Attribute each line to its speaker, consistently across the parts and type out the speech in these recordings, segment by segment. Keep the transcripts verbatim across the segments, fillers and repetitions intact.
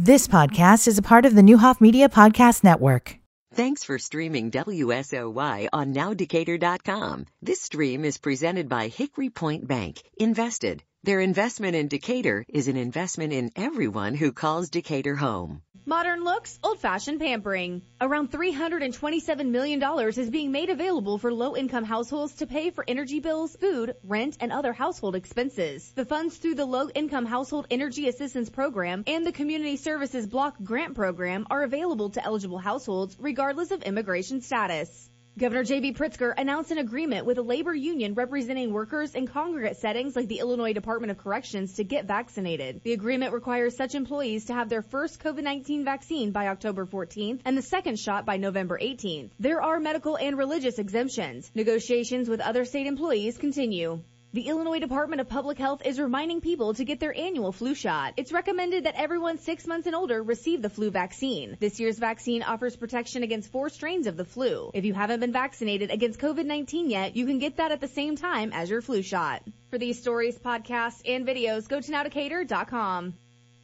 Speaker 1: This podcast is a part of the Newhoff Media Podcast Network.
Speaker 2: Thanks for streaming W S O Y on now decatur dot com. This stream is presented by Hickory Point Bank. Invested. Their investment in Decatur is an investment in everyone who calls Decatur home.
Speaker 3: Modern looks, old-fashioned pampering. Around three hundred twenty-seven million dollars is being made available for low-income households to pay for energy bills, food, rent, and other household expenses. The funds through the Low-Income Household Energy Assistance Program and the Community Services Block Grant Program are available to eligible households regardless of immigration status. Governor J B Pritzker announced an agreement with a labor union representing workers in congregate settings like the Illinois Department of Corrections to get vaccinated. The agreement requires such employees to have their first COVID nineteen vaccine by October fourteenth and the second shot by November eighteenth. There are medical and religious exemptions. Negotiations with other state employees continue. The Illinois Department of Public Health is reminding people to get their annual flu shot. It's recommended that everyone six months and older receive the flu vaccine. This year's vaccine offers protection against four strains of the flu. If you haven't been vaccinated against COVID nineteen yet, you can get that at the same time as your flu shot. For these stories, podcasts, and videos, go to now decatur dot com.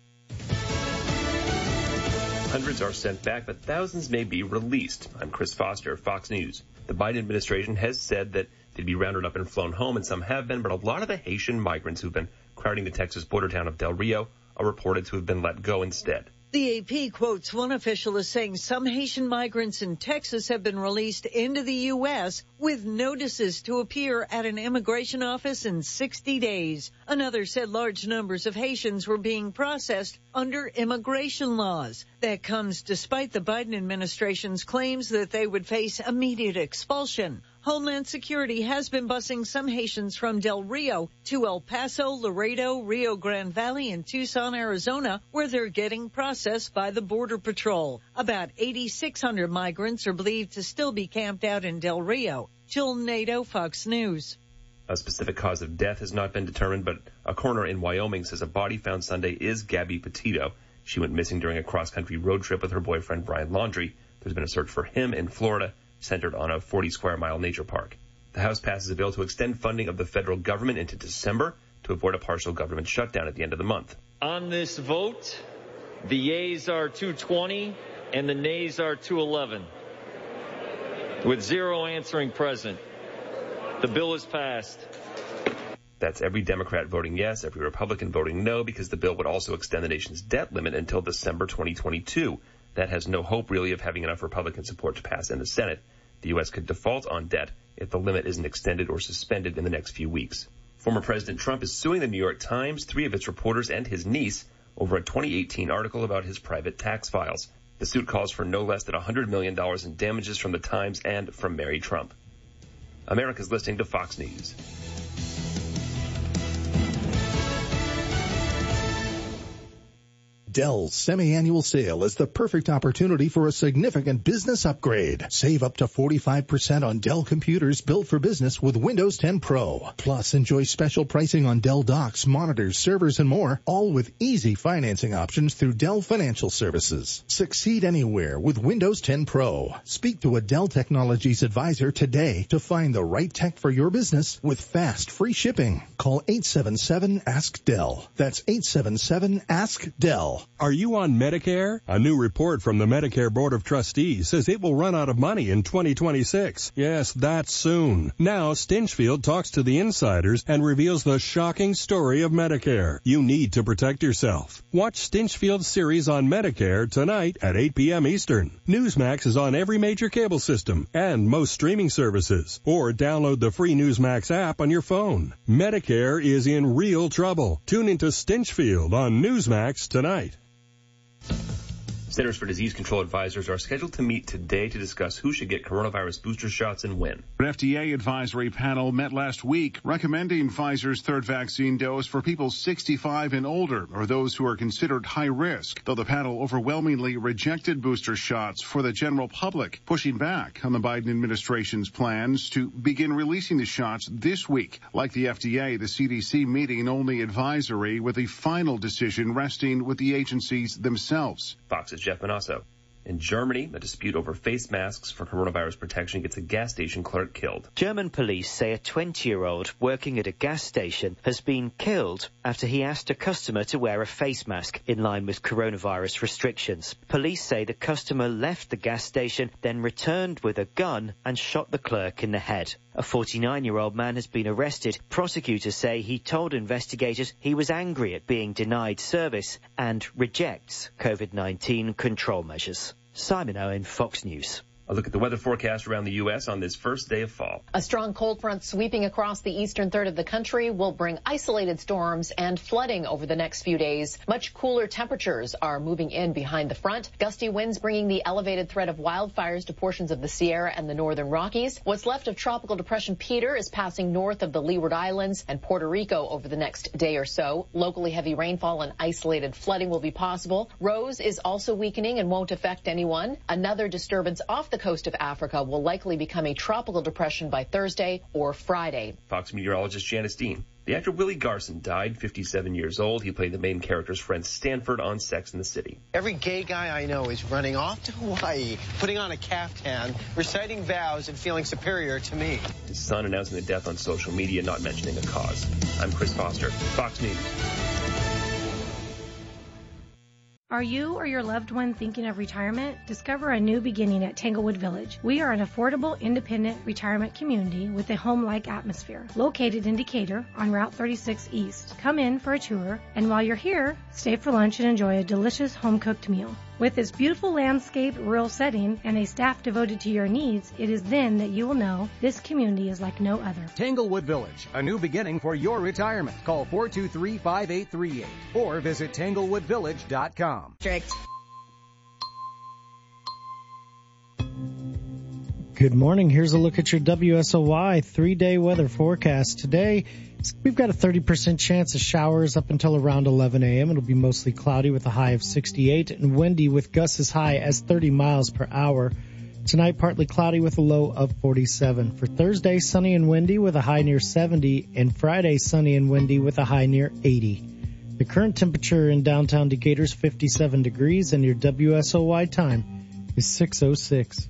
Speaker 4: Hundreds are sent back, but thousands may be released. I'm Chris Foster, Fox News. The Biden administration has said that they'd be rounded up and flown home, and some have been, but a lot of the Haitian migrants who've been crowding the Texas border town of Del Rio are reported to have been let go instead.
Speaker 5: The A P quotes one official as saying some Haitian migrants in Texas have been released into the U S with notices to appear at an immigration office in sixty days. Another said large numbers of Haitians were being processed under immigration laws. That comes despite the Biden administration's claims that they would face immediate expulsion. Homeland Security has been busing some Haitians from Del Rio to El Paso, Laredo, Rio Grande Valley, and Tucson, Arizona, where they're getting processed by the Border Patrol. About eighty-six hundred migrants are believed to still be camped out in Del Rio. Jill Nato, Fox News.
Speaker 4: A specific cause of death has not been determined, but a coroner in Wyoming says a body found Sunday is Gabby Petito. She went missing during a cross-country road trip with her boyfriend, Brian Laundrie. There's been a search for him in Florida, centered on a forty square mile nature park. The House passes a bill to extend funding of the federal government into December to avoid a partial government shutdown at the end of the month.
Speaker 6: On this vote, the yeas are two twenty and the nays are two eleven. With zero answering present, the bill is passed.
Speaker 4: That's every Democrat voting yes, every Republican voting no, because the bill would also extend the nation's debt limit until December twenty twenty-two. That has no hope, really, of having enough Republican support to pass in the Senate. The U S could default on debt if the limit isn't extended or suspended in the next few weeks. Former President Trump is suing the New York Times, three of its reporters, and his niece over a twenty eighteen article about his private tax files. The suit calls for no less than one hundred million dollars in damages from the Times and from Mary Trump. America's listening to Fox News.
Speaker 7: Dell's semi-annual sale is the perfect opportunity for a significant business upgrade. Save up to forty-five percent on Dell computers built for business with Windows ten Pro. Plus, enjoy special pricing on Dell docks, monitors, servers, and more, all with easy financing options through Dell Financial Services. Succeed anywhere with Windows ten Pro. Speak to a Dell Technologies advisor today to find the right tech for your business with fast, free shipping. Call eight seven seven, ask Dell. That's eight seven seven, ask Dell.
Speaker 8: Are you on Medicare? A new report from the Medicare Board of Trustees says it will run out of money in twenty twenty-six. Yes, that's soon. Now, Stinchfield talks to the insiders and reveals the shocking story of Medicare. You need to protect yourself. Watch Stinchfield's series on Medicare tonight at eight p.m. Eastern. Newsmax is on every major cable system and most streaming services. Or download the free Newsmax app on your phone. Medicare is in real trouble. Tune into Stinchfield on Newsmax tonight.
Speaker 4: Centers for Disease Control advisors are scheduled to meet today to discuss who should get coronavirus booster shots and when.
Speaker 9: An F D A advisory panel met last week recommending Pfizer's third vaccine dose for people sixty-five and older, or those who are considered high risk, though the panel overwhelmingly rejected booster shots for the general public, pushing back on the Biden administration's plans to begin releasing the shots this week. Like the F D A, the C D C meeting only advisory, with the final decision resting with the agencies themselves.
Speaker 4: Fox's Jeff Manasso. In Germany, a dispute over face masks for coronavirus protection gets a gas station clerk killed.
Speaker 10: German police say a twenty-year-old working at a gas station has been killed after he asked a customer to wear a face mask in line with coronavirus restrictions. Police say the customer left the gas station, then returned with a gun and shot the clerk in the head. A forty-nine-year-old man has been arrested. Prosecutors say he told investigators he was angry at being denied service and rejects COVID nineteen control measures. Simon Owen, Fox News.
Speaker 4: A look at the weather forecast around the U S on this first day of fall.
Speaker 11: A strong cold front sweeping across the eastern third of the country will bring isolated storms and flooding over the next few days. Much cooler temperatures are moving in behind the front. Gusty winds bringing the elevated threat of wildfires to portions of the Sierra and the northern Rockies. What's left of Tropical Depression Peter is passing north of the Leeward Islands and Puerto Rico over the next day or so. Locally heavy rainfall and isolated flooding will be possible. Rose is also weakening and won't affect anyone. Another disturbance off the coast of Africa will likely become a tropical depression by Thursday or Friday.
Speaker 4: Fox meteorologist Janice Dean. The actor Willie Garson died, fifty-seven years old. He played the main character's friend Stanford on Sex and the City.
Speaker 12: Every gay guy I know is running off to Hawaii, putting on a caftan, reciting vows, and feeling superior to me.
Speaker 4: His son announcing the death on social media, not mentioning a cause. I'm Chris Foster, Fox News.
Speaker 13: Are you or your loved one thinking of retirement? Discover a new beginning at Tanglewood Village. We are an affordable, independent retirement community with a home-like atmosphere. Located in Decatur on Route thirty-six East. Come in for a tour, and while you're here, stay for lunch and enjoy a delicious home-cooked meal. With this beautiful landscape, rural setting, and a staff devoted to your needs, it is then that you will know this community is like no other.
Speaker 14: Tanglewood Village, a new beginning for your retirement. Call four two three, five eight three eight or visit tanglewood village dot com.
Speaker 15: Good morning. Here's a look at your W S O Y three-day weather forecast. Today, we've got a thirty percent chance of showers up until around eleven a.m. It'll be mostly cloudy with a high of sixty-eight and windy with gusts as high as thirty miles per hour. Tonight, partly cloudy with a low of forty-seven. For Thursday, sunny and windy with a high near seventy, and Friday, sunny and windy with a high near eighty. The current temperature in downtown Decatur is fifty-seven degrees, and your W S O Y time is six oh six.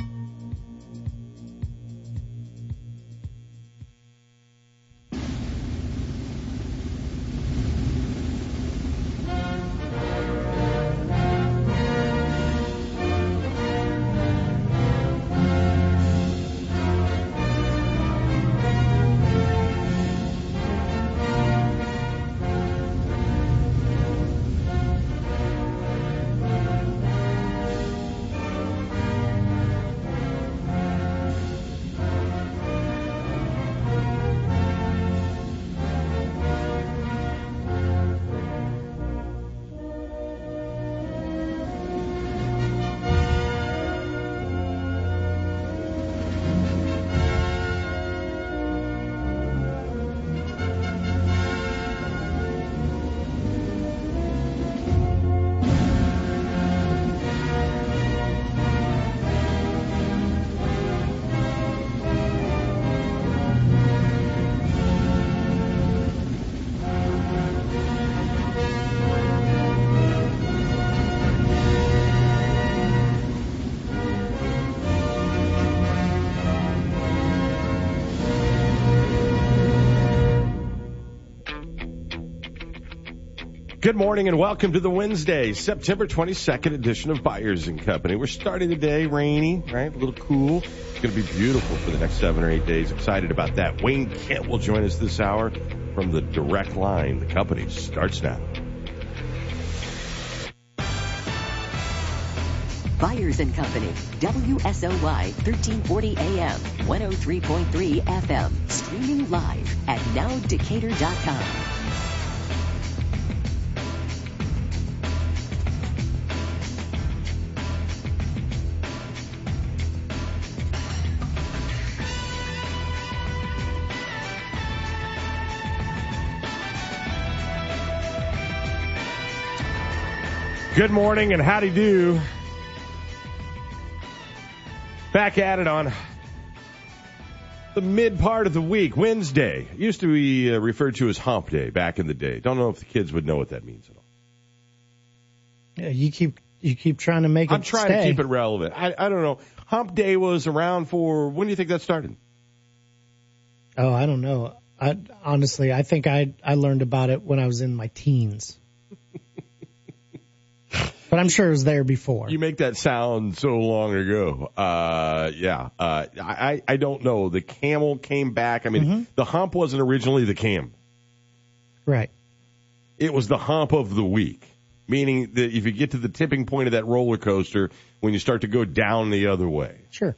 Speaker 16: Good morning and welcome to the Wednesday, September twenty-second edition of Byers and Company. We're starting the day rainy, right? A little cool. It's going to be beautiful for the next seven or eight days. Excited about that. Wayne Kent will join us this hour from the Direct Line. The company starts now.
Speaker 2: Byers and Company, W S O Y thirteen forty A M, one oh three point three F M, streaming live at now decatur dot com.
Speaker 16: Good morning and howdy do. Back at it on the mid part of the week, Wednesday. It used to be uh, referred to as Hump Day back in the day. Don't know if the kids would know what that means at all.
Speaker 15: Yeah, you keep you keep trying to make it
Speaker 16: I'm trying
Speaker 15: stay.
Speaker 16: to keep it relevant. I, I don't know. Hump Day was around for, when do you think that started?
Speaker 15: Oh, I don't know. I, honestly, I think I I learned about it when I was in my teens. But I'm sure it was there before.
Speaker 16: You make that sound so long ago. Uh, yeah. Uh, I, I don't know. The camel came back. I mean, mm-hmm. the hump wasn't originally the camel.
Speaker 15: Right.
Speaker 16: It was the hump of the week, meaning that if you get to the tipping point of that roller coaster, when you start to go down the other way.
Speaker 15: Sure.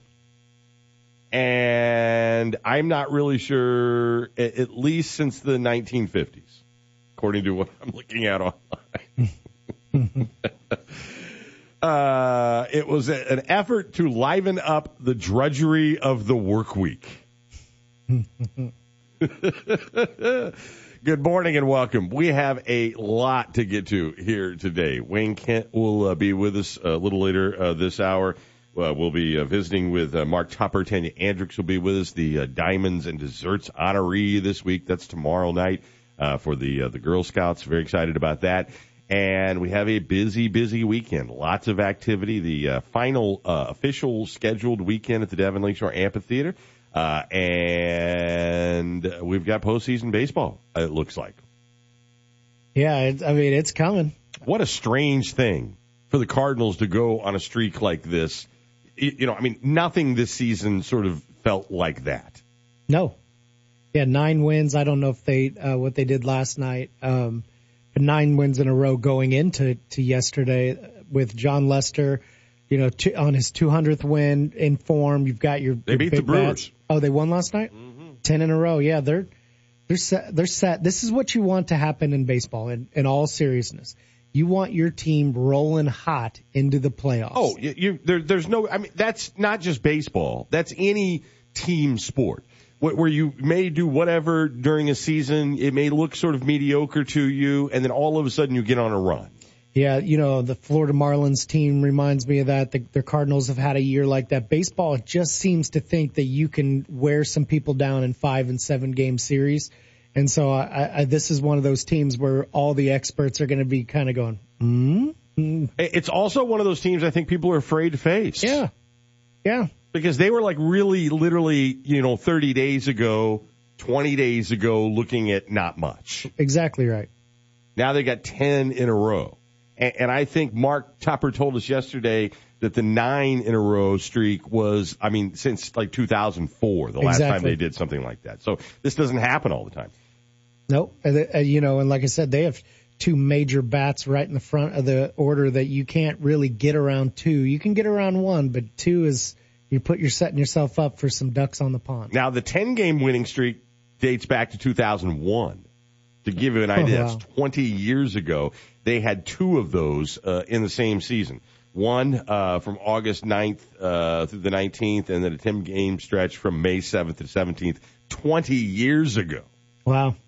Speaker 16: And I'm not really sure, at least since the nineteen fifties, according to what I'm looking at online. uh, it was a, an effort to liven up the drudgery of the work week. Good morning and welcome. We have a lot to get to here today. Wayne Kent will uh, be with us a little later uh, this hour. Uh, we'll be uh, visiting with uh, Mark Tupper. Tanya Andricks will be with us, the uh, Diamonds and Desserts honoree this week. That's tomorrow night uh, for the uh, the Girl Scouts. Very excited about that. And we have a busy, busy weekend. Lots of activity. The uh, final uh, official scheduled weekend at the Devon Lakeshore Amphitheater. Uh, and we've got postseason baseball, it looks like.
Speaker 15: Yeah, it, I mean, it's coming.
Speaker 16: What a strange thing for the Cardinals to go on a streak like this. You know, I mean, nothing this season sort of felt like that.
Speaker 15: No. Yeah, nine wins. I don't know if they uh, what they did last night. Um, but nine wins in a row going into to yesterday with John Lester, you know, to, on his two hundredth win in form. You've got your
Speaker 16: They
Speaker 15: your
Speaker 16: beat
Speaker 15: big
Speaker 16: the Brewers.
Speaker 15: bats. Oh, they won last night?
Speaker 16: Mm-hmm.
Speaker 15: Ten in a row. Yeah, they're they're set. They're set. This is what you want to happen in baseball. In, in all seriousness, you want your team rolling hot into the playoffs.
Speaker 16: Oh, you, you there, there's no. I mean, that's not just baseball. That's any team sport where you may do whatever during a season. It may look sort of mediocre to you, and then all of a sudden you get on a run.
Speaker 15: Yeah, you know, the Florida Marlins team reminds me of that. The, the Cardinals have had a year like that. Baseball just seems to think that you can wear some people down in five and seven game series. And so I, I, this is one of those teams where all the experts are going to be kind of going, hmm? Mm.
Speaker 16: It's also one of those teams I think people are afraid to face.
Speaker 15: Yeah. Yeah.
Speaker 16: Because they were like really, literally, you know, thirty days ago, twenty days ago, looking at not much.
Speaker 15: Exactly right.
Speaker 16: Now they got ten in a row. And, and I think Mark Tupper told us yesterday that the nine in a row streak was, I mean, since like two thousand four, the last
Speaker 15: exactly.
Speaker 16: time they did something like that. So this doesn't happen all the time.
Speaker 15: Nope. Uh, you know, and like I said, they have two major bats right in the front of the order that you can't really get around two. You can get around one, but two is, you put, you're setting yourself up for some ducks on the pond.
Speaker 16: Now, the ten-game winning streak dates back to two thousand one. To give you an idea,
Speaker 15: oh, wow.
Speaker 16: that's twenty years ago. They had two of those uh, in the same season. One uh, from August ninth uh, through the nineteenth, and then a ten-game stretch from May seventh to seventeenth, twenty years ago.
Speaker 15: Wow.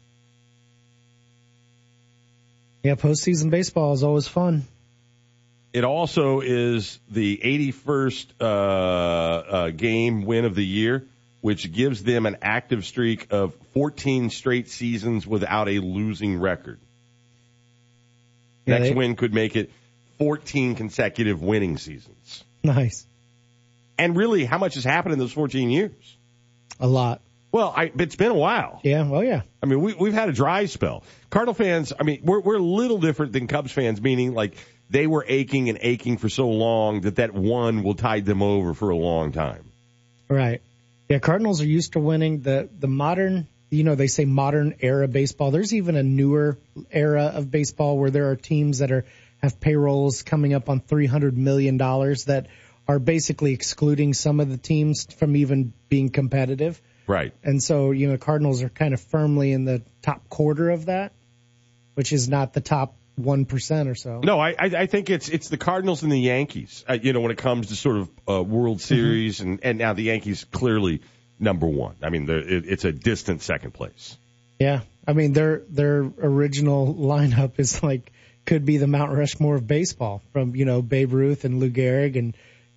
Speaker 15: Yeah, postseason baseball is always fun.
Speaker 16: It also is the eighty-first uh, uh, game win of the year, which gives them an active streak of fourteen straight seasons without a losing record.
Speaker 15: Yeah,
Speaker 16: Next
Speaker 15: they,
Speaker 16: win could make it fourteen consecutive winning seasons.
Speaker 15: Nice.
Speaker 16: And really, how much has happened in those fourteen years?
Speaker 15: A lot.
Speaker 16: Well, I, it's been a while.
Speaker 15: Yeah, well, yeah.
Speaker 16: I mean, we, we've had a dry spell. Cardinal fans, I mean, we're, we're a little different than Cubs fans, meaning like they were aching and aching for so long that that one will tide them over for a long time.
Speaker 15: Right. Yeah, Cardinals are used to winning. The the modern, you know, they say modern era baseball. There's even a newer era of baseball where there are teams that are have payrolls coming up on three hundred million dollars that are basically excluding some of the teams from even being competitive.
Speaker 16: Right.
Speaker 15: And so, you know, Cardinals are kind of firmly in the top quarter of that, which is not the top one percent or so.
Speaker 16: No, I, I think it's it's the Cardinals and the Yankees, uh, you know, when it comes to sort of uh, World Series, mm-hmm. and, and now the Yankees clearly number one. I mean, it, it's a distant second place.
Speaker 15: Yeah. I mean, their their original lineup is like, could be the Mount Rushmore of baseball from, you know, Babe Ruth and Lou Gehrig and,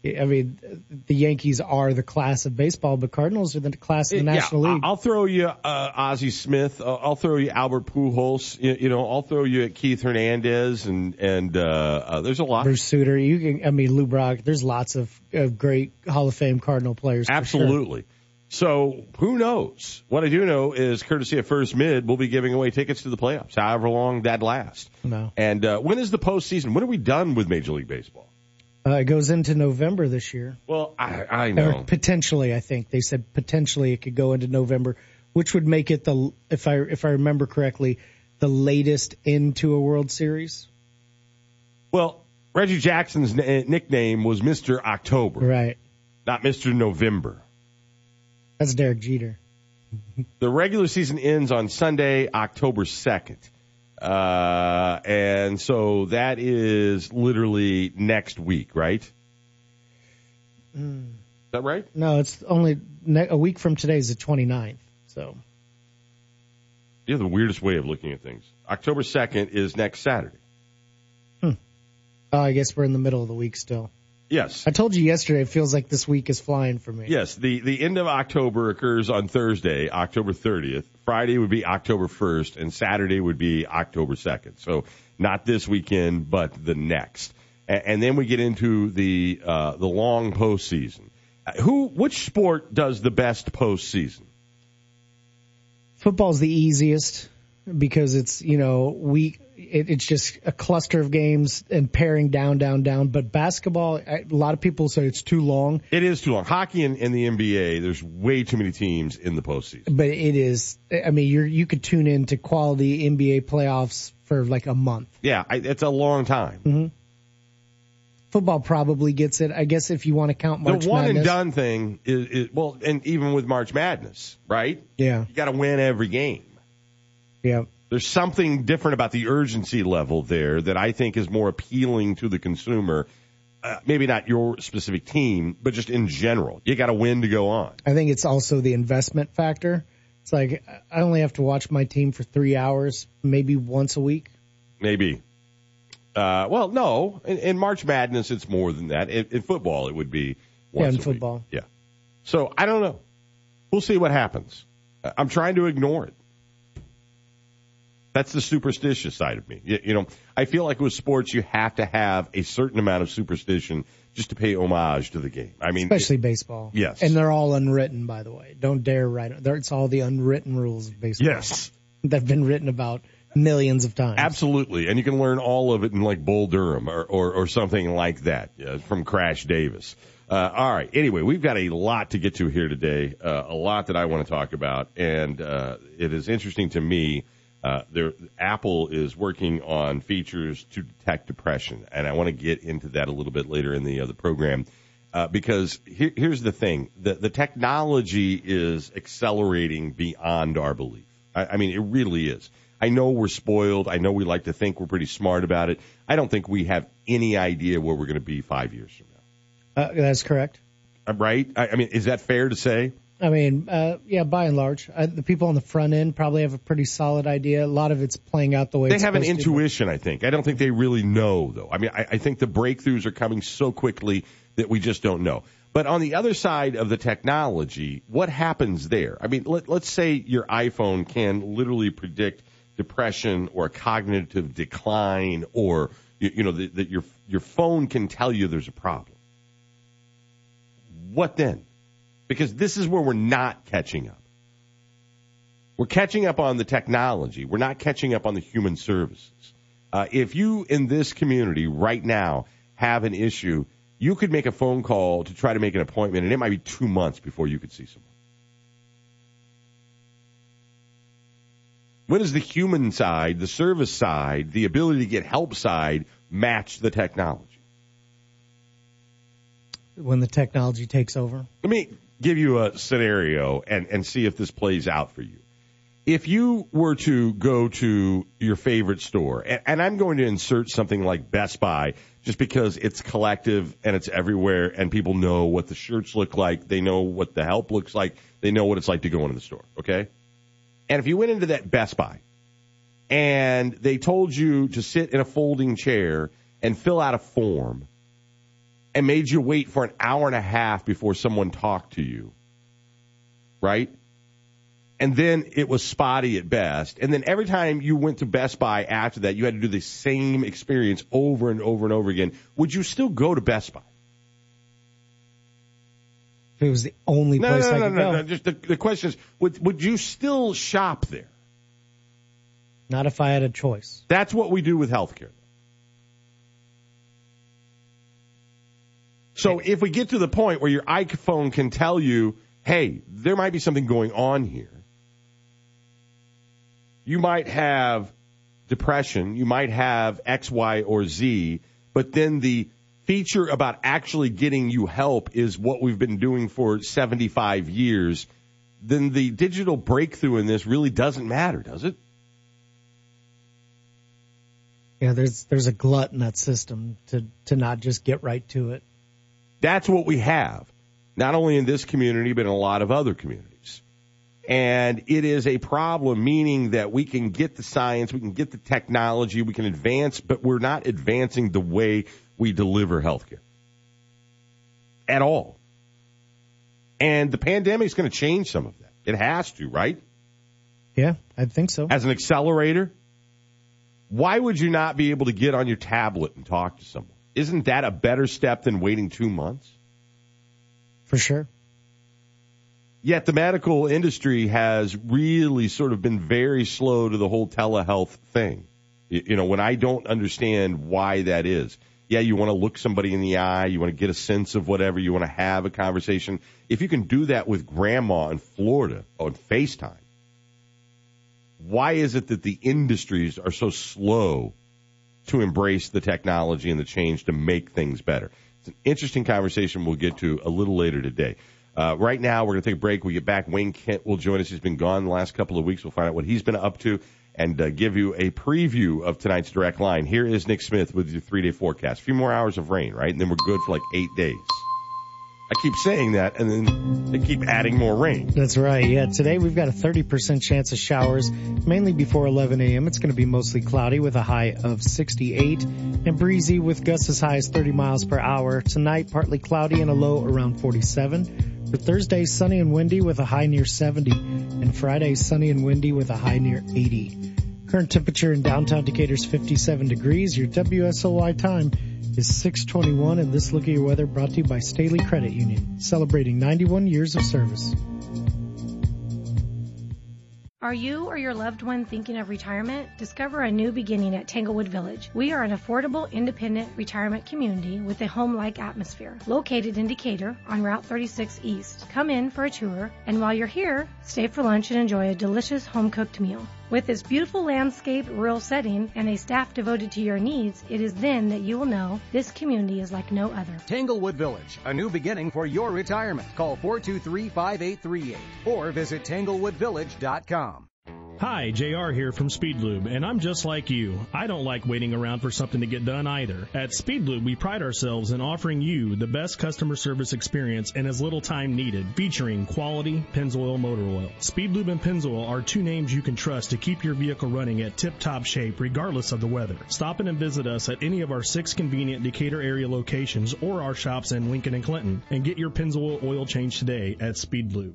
Speaker 15: I mean, the Yankees are the class of baseball, but Cardinals are the class of the National
Speaker 16: yeah,
Speaker 15: League.
Speaker 16: I'll throw you uh, Ozzie Smith. Uh, I'll throw you Albert Pujols. You, you know, I'll throw you Keith Hernandez, and and uh, uh, there's a lot.
Speaker 15: Bruce Sutter. You can, I mean, Lou Brock. There's lots of, of great Hall of Fame Cardinal players.
Speaker 16: Absolutely.
Speaker 15: For sure.
Speaker 16: So who knows? What I do know is, courtesy of First Mid, we'll be giving away tickets to the playoffs, however long that lasts.
Speaker 15: No.
Speaker 16: And uh, when is the postseason? When are we done with Major League Baseball?
Speaker 15: Uh, it goes into November this year.
Speaker 16: Well, I, I know.
Speaker 15: Or potentially, I think they said potentially it could go into November, which would make it the, if I if I remember correctly, the latest into a World Series.
Speaker 16: Well, Reggie Jackson's n- nickname was Mister October,
Speaker 15: right?
Speaker 16: Not Mister November.
Speaker 15: That's Derek Jeter.
Speaker 16: The regular season ends on Sunday, October second. Uh, and so that is literally next week, right?
Speaker 15: Mm.
Speaker 16: Is that right?
Speaker 15: No, it's only ne- a week from today is the twenty-ninth. So
Speaker 16: You have the weirdest way of looking at things. October second is next Saturday.
Speaker 15: Hmm. Oh, I guess we're in the middle of the week still.
Speaker 16: Yes.
Speaker 15: I told you yesterday, it feels like this week is flying for me.
Speaker 16: Yes, the, the end of October occurs on Thursday, October thirtieth. Friday would be October first, and Saturday would be October second. So not this weekend, but the next. And, and then we get into the uh, the long postseason. Who, which sport does the best postseason?
Speaker 15: Football's the easiest because it's, you know, we it, it's just a cluster of games and paring down, down, down. But basketball, a lot of people say it's too long.
Speaker 16: It is too long. Hockey and, and the N B A, there's way too many teams in the postseason.
Speaker 15: But it is, I mean, you're, you could tune in to quality N B A playoffs for like a month.
Speaker 16: Yeah, I, it's a long time.
Speaker 15: Mm-hmm. Football probably gets it. I guess if you want to count March
Speaker 16: The one
Speaker 15: Madness.
Speaker 16: and done thing is, is, well, and even with March Madness, right?
Speaker 15: Yeah.
Speaker 16: You got to win every game.
Speaker 15: Yeah.
Speaker 16: There's something different about the urgency level there that I think is more appealing to the consumer. Uh, maybe not your specific team, but just in general. You got to win to go on.
Speaker 15: I think it's also the investment factor. It's like I only have to watch my team for three hours, maybe once a week.
Speaker 16: Maybe. Uh, well, no. In, in March Madness, it's more than that. In, in football, it would be once
Speaker 15: yeah, in
Speaker 16: a
Speaker 15: football.
Speaker 16: week. Yeah. So I don't know. We'll see what happens. I'm trying to ignore it. That's the superstitious side of me. You, you know, I feel like with sports, you have to have a certain amount of superstition just to pay homage to the game. I mean,
Speaker 15: especially
Speaker 16: it,
Speaker 15: baseball.
Speaker 16: Yes.
Speaker 15: And they're all unwritten, by the way. Don't dare write it. It's all the unwritten rules of baseball.
Speaker 16: Yes.
Speaker 15: That have been written about millions of times.
Speaker 16: Absolutely. And you can learn all of it in like Bull Durham or, or, or something like that uh, from Crash Davis. Uh, all right. Anyway, we've got a lot to get to here today, uh, a lot that I want to talk about. And uh, it is interesting to me. Uh, there, Apple is working on features to detect depression, and I want to get into that a little bit later in the uh, the program uh, because here, here's the thing: the the technology is accelerating beyond our belief. I, I mean, it really is. I know we're spoiled. I know we like to think we're pretty smart about it. I don't think we have any idea where we're going to be five years from now.
Speaker 15: Uh, that's correct.
Speaker 16: Uh, right? I, I mean, is that fair to say?
Speaker 15: I mean, uh, yeah, by and large, uh, the people on the front end probably have a pretty solid idea. A lot of it's playing out the way
Speaker 16: they
Speaker 15: it's
Speaker 16: have an
Speaker 15: supposed
Speaker 16: intuition, I think. I don't think they really know, though. I mean, I, I think the breakthroughs are coming so quickly that we just don't know. But on the other side of the technology, what happens there? I mean, let, let's say your iPhone can literally predict depression or cognitive decline, or you, you know that, that your your phone can tell you there's a problem. What then? Because this is where we're not catching up. We're catching up on the technology. We're not catching up on the human services. Uh, if you in this community right now have an issue, you could make a phone call to try to make an appointment, and it might be two months before you could see someone. When does the human side, the service side, the ability to get help side match the technology?
Speaker 15: when the technology takes over?
Speaker 16: Let me give you a scenario and, and see if this plays out for you. If you were to go to your favorite store, and, and I'm going to insert something like Best Buy just because it's collective and it's everywhere and people know what the shirts look like, they know what the help looks like, they know what it's like to go into the store, okay? And if you went into that Best Buy and they told you to sit in a folding chair and fill out a form, and made you wait for an hour and a half before someone talked to you, right? And then it was spotty at best. And then every time you went to Best Buy after that, you had to do the same experience over and over and over again. Would you still go to Best Buy?
Speaker 15: If it was the only
Speaker 16: no,
Speaker 15: place
Speaker 16: no, no,
Speaker 15: I
Speaker 16: no,
Speaker 15: could
Speaker 16: no,
Speaker 15: go.
Speaker 16: no. Just the, the question is, would, would you still shop there?
Speaker 15: Not if I had a choice.
Speaker 16: That's what we do with healthcare. So if we get to the point where your iPhone can tell you, hey, there might be something going on here. You might have depression, you might have X, Y, or Z, but then the feature about actually getting you help is what we've been doing for seventy-five years, then the digital breakthrough in this really doesn't matter, does it?
Speaker 15: Yeah, there's there's a glut in that system to, to not just get right to it.
Speaker 16: That's what we have, not only in this community, but in a lot of other communities. And it is a problem, meaning that we can get the science, we can get the technology, we can advance, but we're not advancing the way we deliver healthcare at all. And the pandemic is going to change some of that. It has to, right?
Speaker 15: Yeah, I think so.
Speaker 16: As an accelerator, why would you not be able to get on your tablet and talk to someone? Isn't that a better step than waiting two months?
Speaker 15: For sure.
Speaker 16: Yet the medical industry has really sort of been very slow to the whole telehealth thing. You know, when I don't understand why that is. Yeah, you want to look somebody in the eye, you want to get a sense of whatever, you want to have a conversation. If you can do that with grandma in Florida on FaceTime, why is it that the industries are so slow to embrace the technology and the change to make things better? It's an interesting conversation we'll get to a little later today. Uh, right now, we're going to take a break. We get back. Wayne Kent will join us. He's been gone the last couple of weeks. We'll find out what he's been up to and uh, give you a preview of tonight's Direct Line. Here is Nick Smith with your three-day forecast. A few more hours of rain, right? And then we're good for like eight days. I keep saying that, and then they keep adding more rain.
Speaker 15: That's right. Yeah, today we've got a thirty percent chance of showers, mainly before eleven a.m. It's going to be mostly cloudy with a high of sixty-eight and breezy with gusts as high as thirty miles per hour. Tonight, partly cloudy and a low around forty-seven. For Thursday, sunny and windy with a high near seventy. And Friday, sunny and windy with a high near eighty. Current temperature in downtown Decatur is fifty-seven degrees. Your W S O Y time is six twenty-one, and this look at your weather brought to you by Staley Credit Union, celebrating ninety-one years of service.
Speaker 13: Are you or your loved one thinking of retirement? Discover a new beginning at Tanglewood Village. We are an affordable, independent retirement community with a home-like atmosphere. Located in Decatur on Route thirty-six East. Come in for a tour, and while you're here, stay for lunch and enjoy a delicious home-cooked meal. With this beautiful landscape, rural setting, and a staff devoted to your needs, it is then that you will know this community is like no other.
Speaker 14: Tanglewood Village, a new beginning for your retirement. Call four two three, five eight three eight or visit tanglewood village dot com.
Speaker 17: Hi, J R here from Speed Lube, and I'm just like you. I don't like waiting around for something to get done either. At Speed Lube, we pride ourselves in offering you the best customer service experience in as little time needed, featuring quality Pennzoil motor oil. Speed Lube and Pennzoil are two names you can trust to keep your vehicle running at tip-top shape regardless of the weather. Stop in and visit us at any of our six convenient Decatur area locations or our shops in Lincoln and Clinton, and get your Pennzoil oil change today at Speed Lube.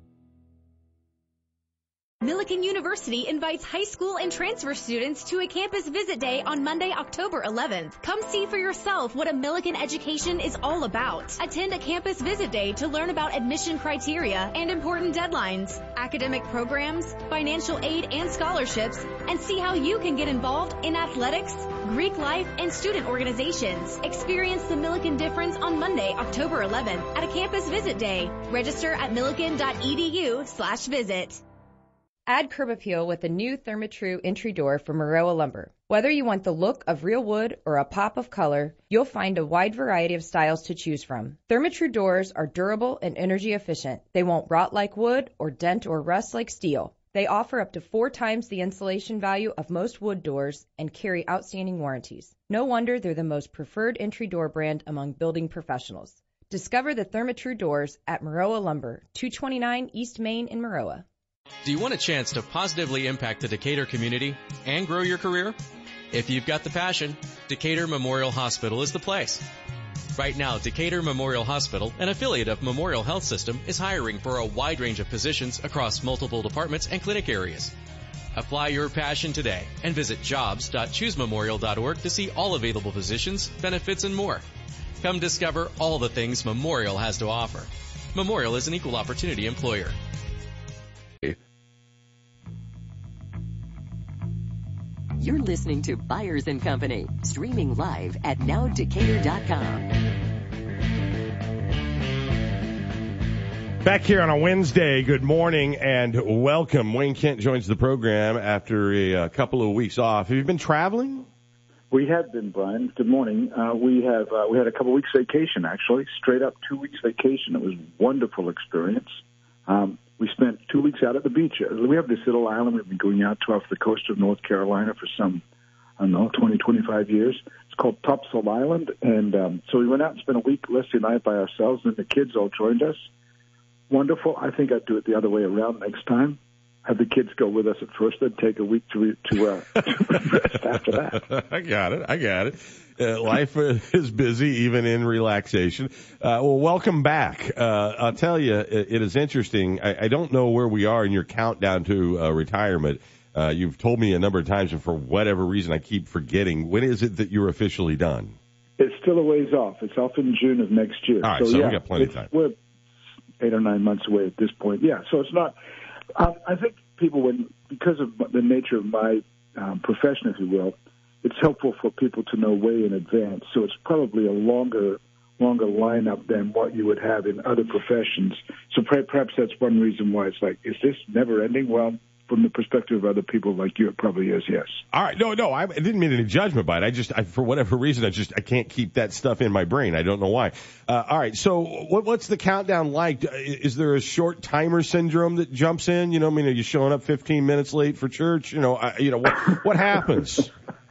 Speaker 3: Millikan University invites high school and transfer students to a campus visit day on Monday, October eleventh. Come see for yourself what a Millikan education is all about. Attend a campus visit day to learn about admission criteria and important deadlines, academic programs, financial aid and scholarships, and see how you can get involved in athletics, Greek life, and student organizations. Experience the Millikan difference on Monday, October eleventh at a campus visit day. Register at millikan dot e d u slash visit.
Speaker 18: Add curb appeal with the new Therma-Tru entry door from Maroa Lumber. Whether you want the look of real wood or a pop of color, you'll find a wide variety of styles to choose from. Therma-Tru doors are durable and energy efficient. They won't rot like wood or dent or rust like steel. They offer up to four times the insulation value of most wood doors and carry outstanding warranties. No wonder they're the most preferred entry door brand among building professionals. Discover the Therma-Tru doors at Maroa Lumber, two twenty-nine East Main in Maroa.
Speaker 19: Do you want a chance to positively impact the Decatur community and grow your career? If you've got the passion, Decatur Memorial Hospital is the place. Right now, Decatur Memorial Hospital, an affiliate of Memorial Health System, is hiring for a wide range of positions across multiple departments and clinic areas. Apply your passion today and visit jobs dot choose memorial dot org to see all available positions, benefits, and more. Come discover all the things Memorial has to offer. Memorial is an equal opportunity employer.
Speaker 2: You're listening to Byers and Company, streaming live at now decatur dot com.
Speaker 16: Back here on a Wednesday, good morning and welcome. Wayne Kent joins the program after a, a couple of weeks off. Have you been traveling?
Speaker 20: We have been, Brian. Good morning. Uh, we have uh, we had a couple of weeks vacation, actually, straight up two weeks vacation. It was a wonderful experience. Um, we spent two weeks out at the beach. We have this little island we've been going out to off the coast of North Carolina for some, I don't know, twenty, twenty-five years. It's called Topsail Island. And um, so we went out and spent a week, Leslie and I, by ourselves, and the kids all joined us. Wonderful. I think I'd do it the other way around next time. Have the kids go with us at first, then take a week to re- to, uh, to rest after that.
Speaker 16: I got it. I got it. Uh, life is busy, even in relaxation. Uh, well, welcome back. Uh, I'll tell you, it, it is interesting. I, I don't know where we are in your countdown to uh, retirement. Uh, you've told me a number of times, and for whatever reason, I keep forgetting. When is it that you're officially done?
Speaker 20: It's still a ways off. It's off in June of next year.
Speaker 16: All right, so,
Speaker 20: so yeah,
Speaker 16: we got plenty of time.
Speaker 20: We're eight or nine months away at this point. Yeah, so it's not. Um, I think people, when because of the nature of my um, profession, if you will, it's helpful for people to know way in advance. So it's probably a longer, longer lineup than what you would have in other professions. So perhaps that's one reason why it's like, is this never ending? Well, from the perspective of other people like you, it probably is, yes.
Speaker 16: All right. No, no, I didn't mean any judgment by it. I just, I, for whatever reason, I just, I can't keep that stuff in my brain. I don't know why. Uh, all right. So what, what's the countdown like? Is there a short timer syndrome that jumps in? You know, I mean, are you showing up fifteen minutes late for church? You know, I, you know, what, what happens?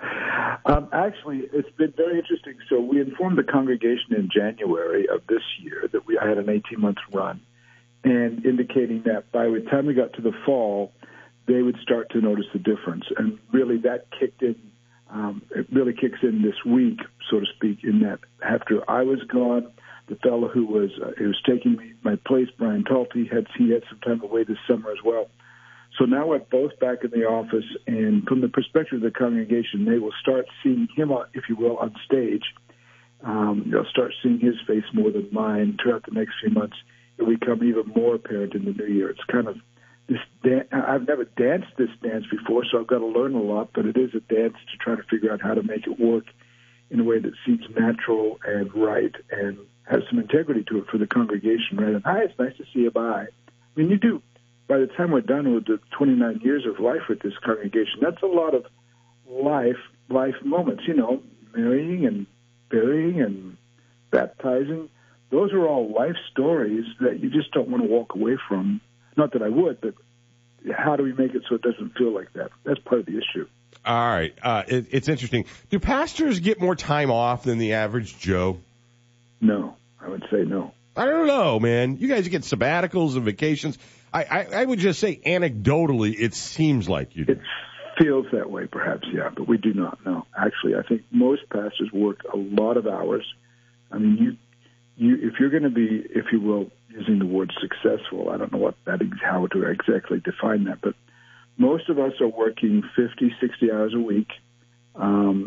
Speaker 20: Um, actually, it's been very interesting. So we informed the congregation in January of this year that we I had an eighteen-month run, and indicating that by the time we got to the fall, they would start to notice the difference. And really that kicked in, um, it really kicks in this week, so to speak, in that after I was gone, the fellow who was uh, who was taking me, my place, Brian Talty, had, he had some time away this summer as well. So now we're both back in the office, and from the perspective of the congregation, they will start seeing him, if you will, on stage. Um, they'll start seeing his face more than mine throughout the next few months. It will become even more apparent in the new year. It's kind of this. Dan- I've never danced this dance before, so I've got to learn a lot. But it is a dance to try to figure out how to make it work in a way that seems natural and right and has some integrity to it for the congregation. Right? And hi, it's nice to see you. Bye. I mean, you do. By the time we're done with the twenty-nine years of life with this congregation, that's a lot of life, life moments. You know, marrying and burying and baptizing. Those are all life stories that you just don't want to walk away from. Not that I would, but how do we make it so it doesn't feel like that? That's part of the issue.
Speaker 16: All right. Uh, it, it's interesting. Do pastors get more time off than the average Joe?
Speaker 20: No, I would say no.
Speaker 16: I don't know, man. You guys get sabbaticals and vacations. I, I, I would just say anecdotally, it seems like you do.
Speaker 20: It feels that way, perhaps, yeah, but we do not know. Actually, I think most pastors work a lot of hours. I mean, you, you, if you're going to be, if you will, using the word successful, I don't know what that how to exactly define that, but most of us are working fifty, sixty hours a week, um,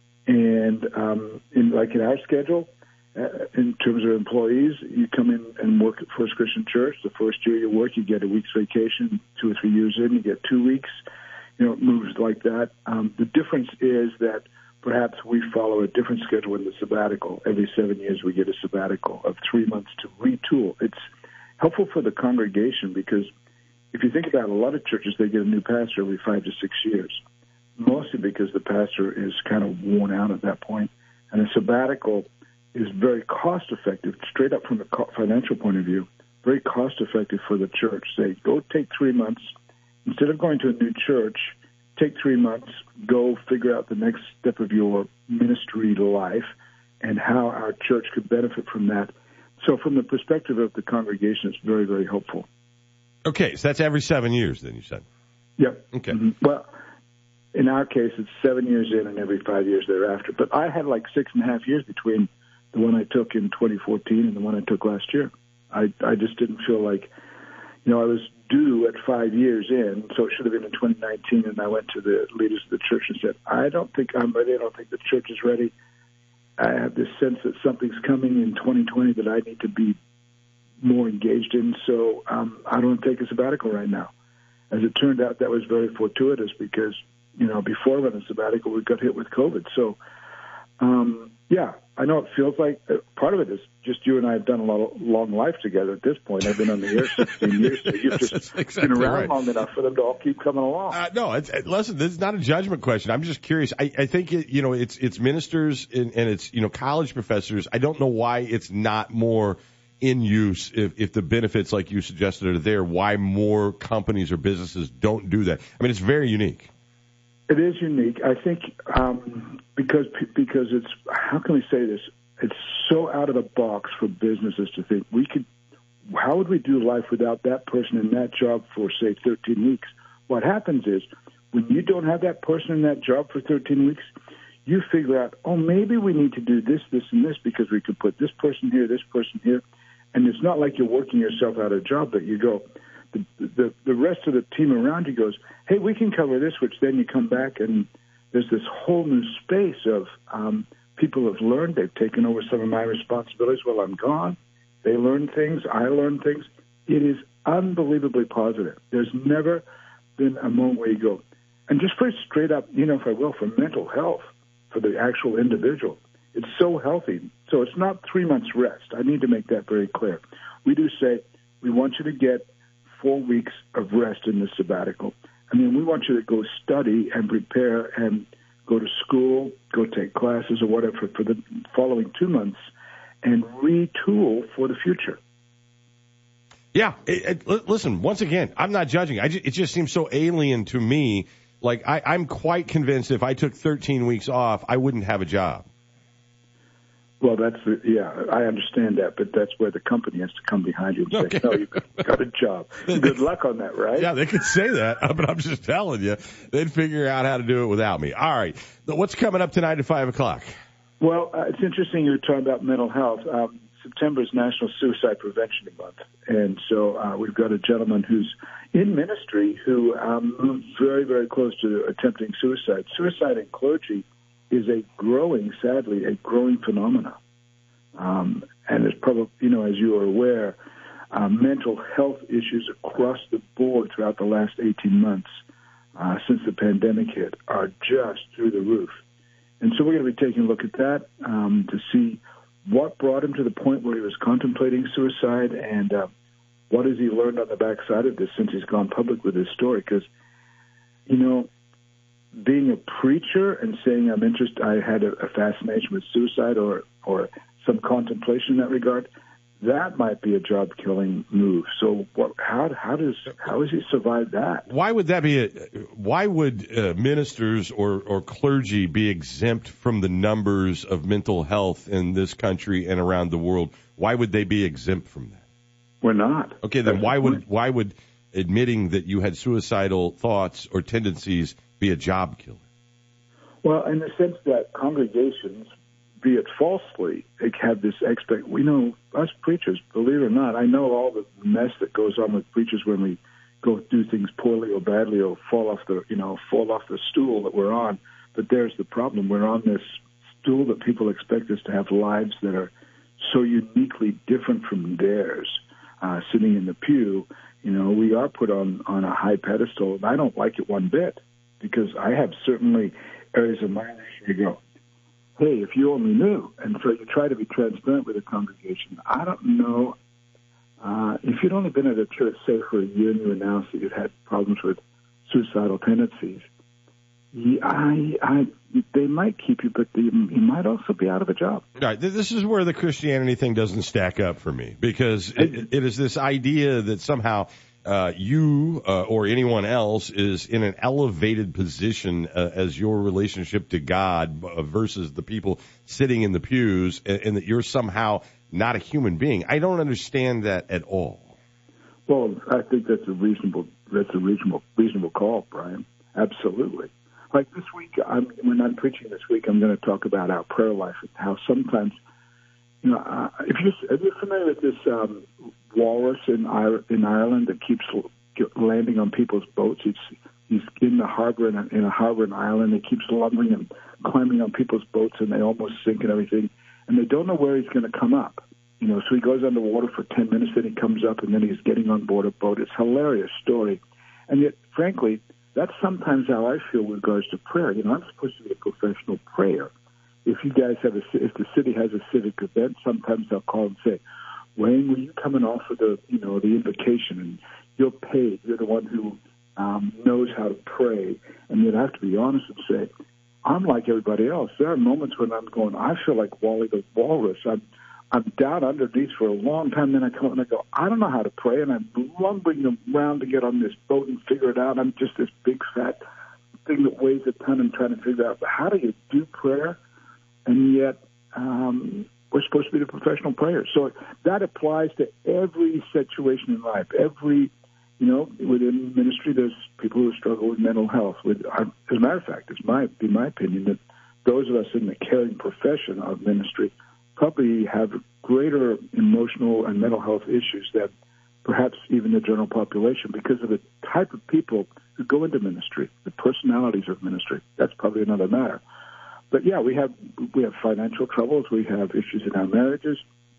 Speaker 20: and um, in like in our schedule. Uh, in terms of employees, you come in and work at First Christian Church. The first year you work, you get a week's vacation. Two or three years in, you get two weeks. You know, it moves like that. Um, the difference is that perhaps we follow a different schedule in the sabbatical. Every seven years we get a sabbatical of three months to retool. It's helpful for the congregation because if you think about it, a lot of churches, they get a new pastor every five to six years, mostly because the pastor is kind of worn out at that point. And a sabbatical is very cost-effective, straight up from a financial point of view, very cost-effective for the church. Say, go take three months. Instead of going to a new church, take three months, go figure out the next step of your ministry life and how our church could benefit from that. So from the perspective of the congregation, it's very, very helpful.
Speaker 16: Okay, so that's every seven years, then, you said?
Speaker 20: Yep.
Speaker 16: Okay.
Speaker 20: Mm-hmm. Well, in our case, it's seven years in and every five years thereafter. But I had like six and a half years between the one I took in twenty fourteen and the one I took last year. I, I just didn't feel like, you know, I was due at five years in, so it should have been in twenty nineteen, and I went to the leaders of the church and said, I don't think I'm ready. I don't think the church is ready. I have this sense that something's coming in twenty twenty that I need to be more engaged in, so um, I don't take a sabbatical right now. As it turned out, that was very fortuitous because, you know, before I went on sabbatical, we got hit with COVID. So, um, yeah, I know it feels like uh, part of it is just you and I have done a lot of long life together at this point. I've been on the air sixteen years, so you've just exactly been around right. long enough for them to all keep coming along.
Speaker 16: Uh, no, it's, listen, this is not a judgment question. I'm just curious. I, I think, it, you know, it's it's ministers and, and it's, you know, college professors. I don't know why it's not more in use if, if the benefits, like you suggested, are there, why more companies or businesses don't do that. I mean, it's very unique.
Speaker 20: It is unique. I think um, because because it's, how can we say this? It's so out of the box for businesses to think we could, how would we do life without that person in that job for, say, thirteen weeks? What happens is when you don't have that person in that job for thirteen weeks, you figure out, oh, maybe we need to do this, this, and this because we could put this person here, this person here. And it's not like you're working yourself out of a job, but you go, the, the, the rest of the team around you goes, hey, we can cover this, which then you come back and there's this whole new space of um, people have learned. They've taken over some of my responsibilities while I'm gone. They learn things. I learn things. It is unbelievably positive. There's never been a moment where you go, and just very straight up, you know, if I will, for mental health, for the actual individual, it's so healthy. So it's not three months rest. I need to make that very clear. We do say we want you to get four weeks of rest in this sabbatical. I mean, we want you to go study and prepare and go to school, go take classes or whatever for the following two months and retool for the future.
Speaker 16: Yeah. It, it, listen, once again, I'm not judging. I just, it just seems so alien to me. Like, I, I'm quite convinced if I took thirteen weeks off, I wouldn't have a job.
Speaker 20: Well, that's the, yeah, I understand that, but that's where the company has to come behind you and okay. say, no, you've got a job. Good luck on that, right?
Speaker 16: Yeah, they could say that, but I'm just telling you, they'd figure out how to do it without me. All right. What's coming up tonight at five o'clock?
Speaker 20: Well, uh, it's interesting you were talking about mental health. Um, September is National Suicide Prevention Month, and so uh, we've got a gentleman who's in ministry who um, moved very, very close to attempting suicide. Suicide in clergy is a growing, sadly, a growing phenomena. Um, and it's probably, you know, as you are aware, uh, mental health issues across the board throughout the last eighteen months uh, since the pandemic hit are just through the roof. And so we're going to be taking a look at that um, to see what brought him to the point where he was contemplating suicide and uh, what has he learned on the backside of this since he's gone public with his story. Because, you know, being a preacher and saying I'm interested, I had a, a fascination with suicide or, or some contemplation in that regard, that might be a job-killing move. So, what? How? How does? How has he survived that?
Speaker 16: Why would that be? A, why would uh, ministers or, or clergy be exempt from the numbers of mental health in this country and around the world? Why would they be exempt from that?
Speaker 20: We're not.
Speaker 16: Okay, then That's why would point. why would admitting that you had suicidal thoughts or tendencies be a job killer?
Speaker 20: Well, in the sense that congregations, be it falsely, they have this expect. We know us preachers, believe it or not, I know all the mess that goes on with preachers when we go do things poorly or badly or fall off the, you know, fall off the stool that we're on. But there's the problem: we're on this stool that people expect us to have lives that are so uniquely different from theirs. Uh, sitting in the pew, you know, we are put on on a high pedestal, and I don't like it one bit because I have certainly areas of my life where you go, hey, if you only knew. And so you try to be transparent with the congregation. I don't know. Uh, if you'd only been at a church, say, for a year and you announced that you'd had problems with suicidal tendencies, yeah, I, I, they might keep you, but they, you might also be out of a job.
Speaker 16: All right. This is where the Christianity thing doesn't stack up for me, because it, it is this idea that somehow Uh, you uh, or anyone else is in an elevated position uh, as your relationship to God uh, versus the people sitting in the pews, and, and that you're somehow not a human being. I don't understand that at all.
Speaker 20: Well, I think that's a reasonable that's a reasonable reasonable call, Brian. Absolutely. Like this week, I'm, when I'm preaching this week, I'm going to talk about our prayer life and how sometimes You know, uh, if you are you familiar with this um, walrus in in Ireland that keeps landing on people's boats? It's he's in the harbor in a, in a harbor in Ireland. He keeps lumbering and climbing on people's boats, and they almost sink and everything. And they don't know where he's going to come up. You know, so he goes underwater for ten minutes, then he comes up, and then he's getting on board a boat. It's a hilarious story. And yet, frankly, that's sometimes how I feel with regards to prayer. You know, I'm supposed to be a professional prayer. If you guys have a, if the city has a civic event, sometimes they'll call and say, Wayne, will you come and offer the, you know, the invocation? And you're paid. You're the one who um, knows how to pray. And you'd have to be honest and say, I'm like everybody else. There are moments when I'm going, I feel like Wally the Walrus. I'm I'm down underneath for a long time. Then I come up and I go, I don't know how to pray. And I'm lumbering around to get on this boat and figure it out. I'm just this big fat thing that weighs a ton and trying to figure out, how do you do prayer? And yet um, we're supposed to be the professional prayers. So that applies to every situation in life. Every, you know, within ministry, there's people who struggle with mental health. With, as a matter of fact, it's my, be my opinion that those of us in the caring profession of ministry probably have greater emotional and mental health issues than perhaps even the general population because of the type of people who go into ministry, the personalities of ministry. That's probably another matter. But yeah, we have we have financial troubles. We have issues in our marriages.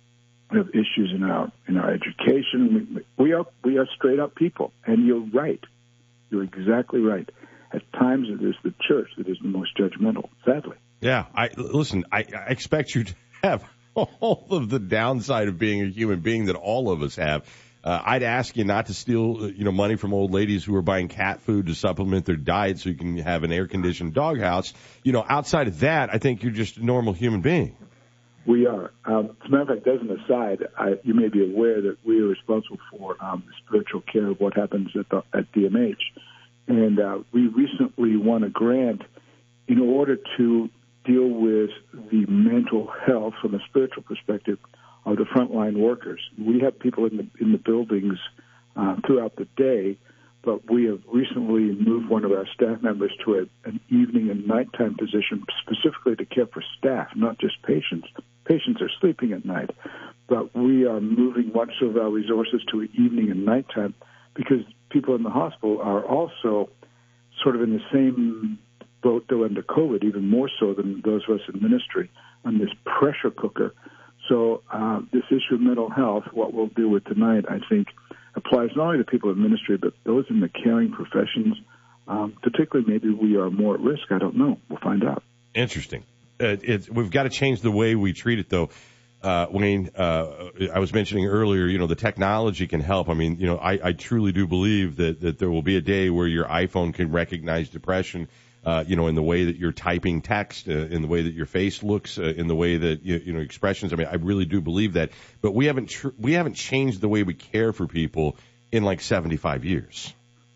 Speaker 20: We have issues in our in our education. We, we are we are straight up people, and you're right. You're exactly right. At times, it is the church that is the most judgmental. Sadly.
Speaker 16: Yeah. I listen. I, I expect you to have all of the downside of being a human being that all of us have. Uh, I'd ask you not to steal, you know, money from old ladies who are buying cat food to supplement their diet so you can have an air-conditioned doghouse. You know, outside of that, I think you're just a normal human being.
Speaker 20: We are. Um, as a matter of fact, as an aside, I, you may be aware that we are responsible for um, the spiritual care of what happens at, the, at D M H. And uh, we recently won a grant in order to deal with the mental health from a spiritual perspective of the frontline workers. We have people in the in the buildings uh, throughout the day, but we have recently moved one of our staff members to a, an evening and nighttime position specifically to care for staff, not just patients. Patients are sleeping at night, but we are moving much of our resources to evening and nighttime because people in the hospital are also sort of in the same boat though under COVID, even more so than those of us in ministry, on this pressure cooker. So uh, this issue of mental health, what we'll do with tonight, I think, applies not only to people in ministry, but those in the caring professions. Um, particularly, maybe we are more at risk. I don't know. We'll find out.
Speaker 16: Interesting. Uh, it's, we've got to change the way we treat it, though. Uh, Wayne, uh, I was mentioning earlier, you know, the technology can help. I mean, you know, I, I truly do believe that, that there will be a day where your iPhone can recognize depression, uh, you know, in the way that you're typing text, uh, in the way that your face looks, uh, in the way that, you, you know, expressions. I mean, I really do believe that. But we haven't tr- we haven't changed the way we care for people in like seventy-five years.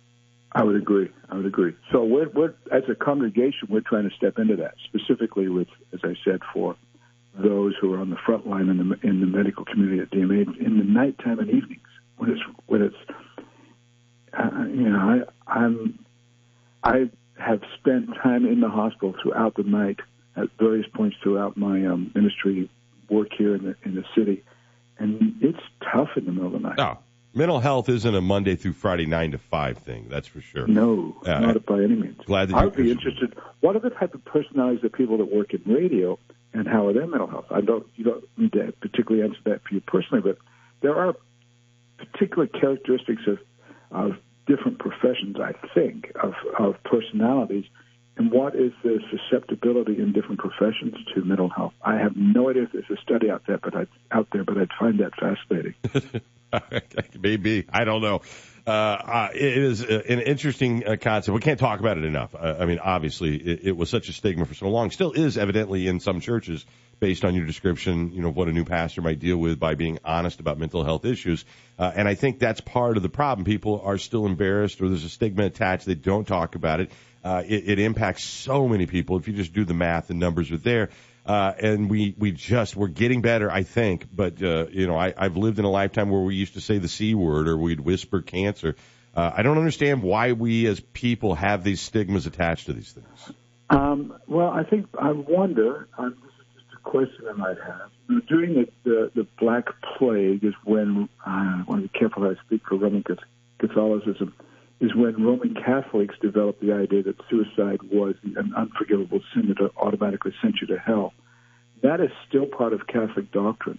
Speaker 20: I would agree. I would agree. So we're, we're as a congregation, we're trying to step into that, specifically with, as I said, for those who are on the front line in the in the medical community at D M A in the nighttime and evenings when it's when it's uh, you know I I'm I have spent time in the hospital throughout the night at various points throughout my um, ministry work here in the in the city, and it's tough in the middle of the night.
Speaker 16: No, mental health isn't a Monday through Friday nine to five thing. That's for sure.
Speaker 20: No,
Speaker 16: uh,
Speaker 20: not by any means.
Speaker 16: Glad that
Speaker 20: I'd be interested. What are the type of personalities of people that work in radio? And how are their mental health? I don't. You don't need to particularly answer that for you personally, but there are particular characteristics of of different professions, I think, of of personalities, and what is the susceptibility in different professions to mental health. I have no idea if there's a study out there, but I'd, out there, but I'd find that fascinating.
Speaker 16: Maybe. I don't know. Uh, uh, it is an interesting uh, concept. We can't talk about it enough. Uh, I mean, obviously, it, it was such a stigma for so long. Still is, evidently, in some churches, based on your description, you know, of what a new pastor might deal with by being honest about mental health issues. Uh, and I think that's part of the problem. People are still embarrassed, or there's a stigma attached. They don't talk about it. Uh, it, it impacts so many people. If you just do the math, the numbers are there. Uh, and we, we just, we're getting better, I think. But, uh, you know, I, I've lived in a lifetime where we used to say the C word or we'd whisper cancer. Uh, I don't understand why we as people have these stigmas attached to these things.
Speaker 20: Um, well, I think, I wonder, uh, this is just a question I might have. During the, the, the Black Plague is when, uh, I want to be careful how I speak for Roman Catholicism, is when Roman Catholics developed the idea that suicide was an unforgivable sin that automatically sent you to hell. That is still part of Catholic doctrine.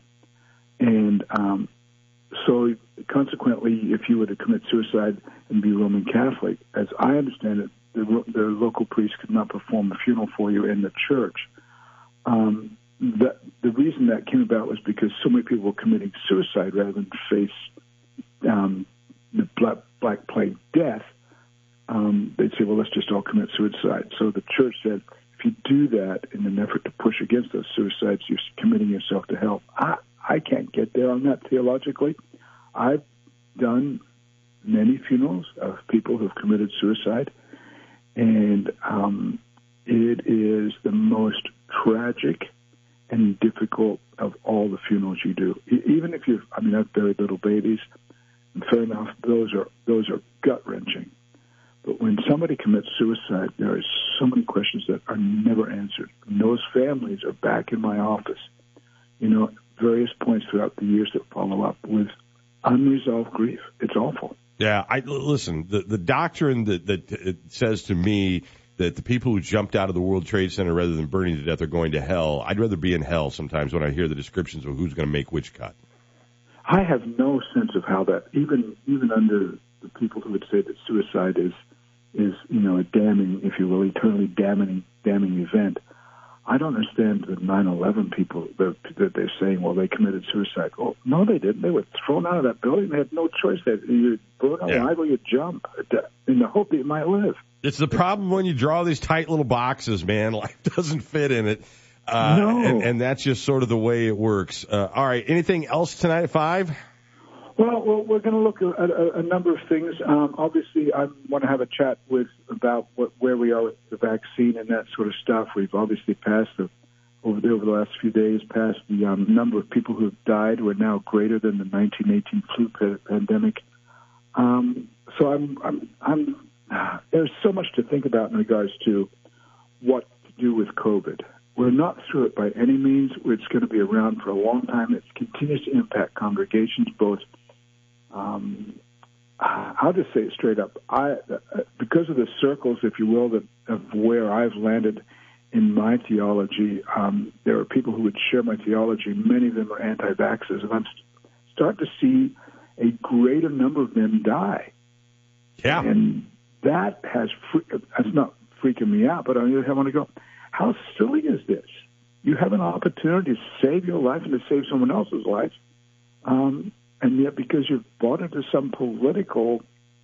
Speaker 20: And um, so consequently, if you were to commit suicide and be Roman Catholic, as I understand it, the, the local priest could not perform a funeral for you in the church. Um, that, the reason that came about was because so many people were committing suicide rather than face um, the Black, Black Plague death. Um, they'd say, well, let's just all commit suicide. So the church said, if you do that in an effort to push against those suicides, you're committing yourself to hell. I, I can't get there on that theologically. I've done many funerals of people who've committed suicide, and um, it is the most tragic and difficult of all the funerals you do. Even if you, I mean, I've buried little babies, and fair enough, those are those are gut-wrenching. But when somebody commits suicide, there are so many questions that are never answered. And those families are back in my office, you know, various points throughout the years that follow up with unresolved grief. It's awful.
Speaker 16: Yeah, I listen. The the doctrine that that it says to me that the people who jumped out of the World Trade Center rather than burning to death are going to hell. I'd rather be in hell sometimes when I hear the descriptions of who's going to make which cut.
Speaker 20: I have no sense of how that, even even under the people who would say that suicide is is you know a damning, if you will, eternally damning damning event. I don't understand the nine eleven people that, that they're saying, well, they committed suicide. Well, no, they didn't. They were thrown out of that building. They had no choice. They you burn alive yeah. or you jump in the hope that you might live.
Speaker 16: It's the problem when you draw these tight little boxes, man. Life doesn't fit in it. Uh,
Speaker 20: no.
Speaker 16: And, and that's just sort of the way it works. Uh, all right. Anything else tonight at five?
Speaker 20: Well, well we're going to look at a, a number of things. Um, obviously, I want to have a chat with about what, where we are with the vaccine and that sort of stuff. We've obviously passed the, over the, over the last few days, passed the um, number of people who have died who are now greater than the nineteen eighteen flu pandemic. Um, so I'm, I'm, I'm, there's so much to think about in regards to what to do with COVID. We're not through it by any means. It's going to be around for a long time. It continues to impact congregations, both. Um, I'll just say it straight up. I, because of the circles, if you will, that of where I've landed in my theology, um, there are people who would share my theology. Many of them are anti-vaxxers, and I'm starting to see a greater number of them die.
Speaker 16: Yeah,
Speaker 20: and that has that's not freaking me out. But on the other hand, I want to go, how silly is this? You have an opportunity to save your life and to save someone else's life. Um, And yet, because you've bought into some political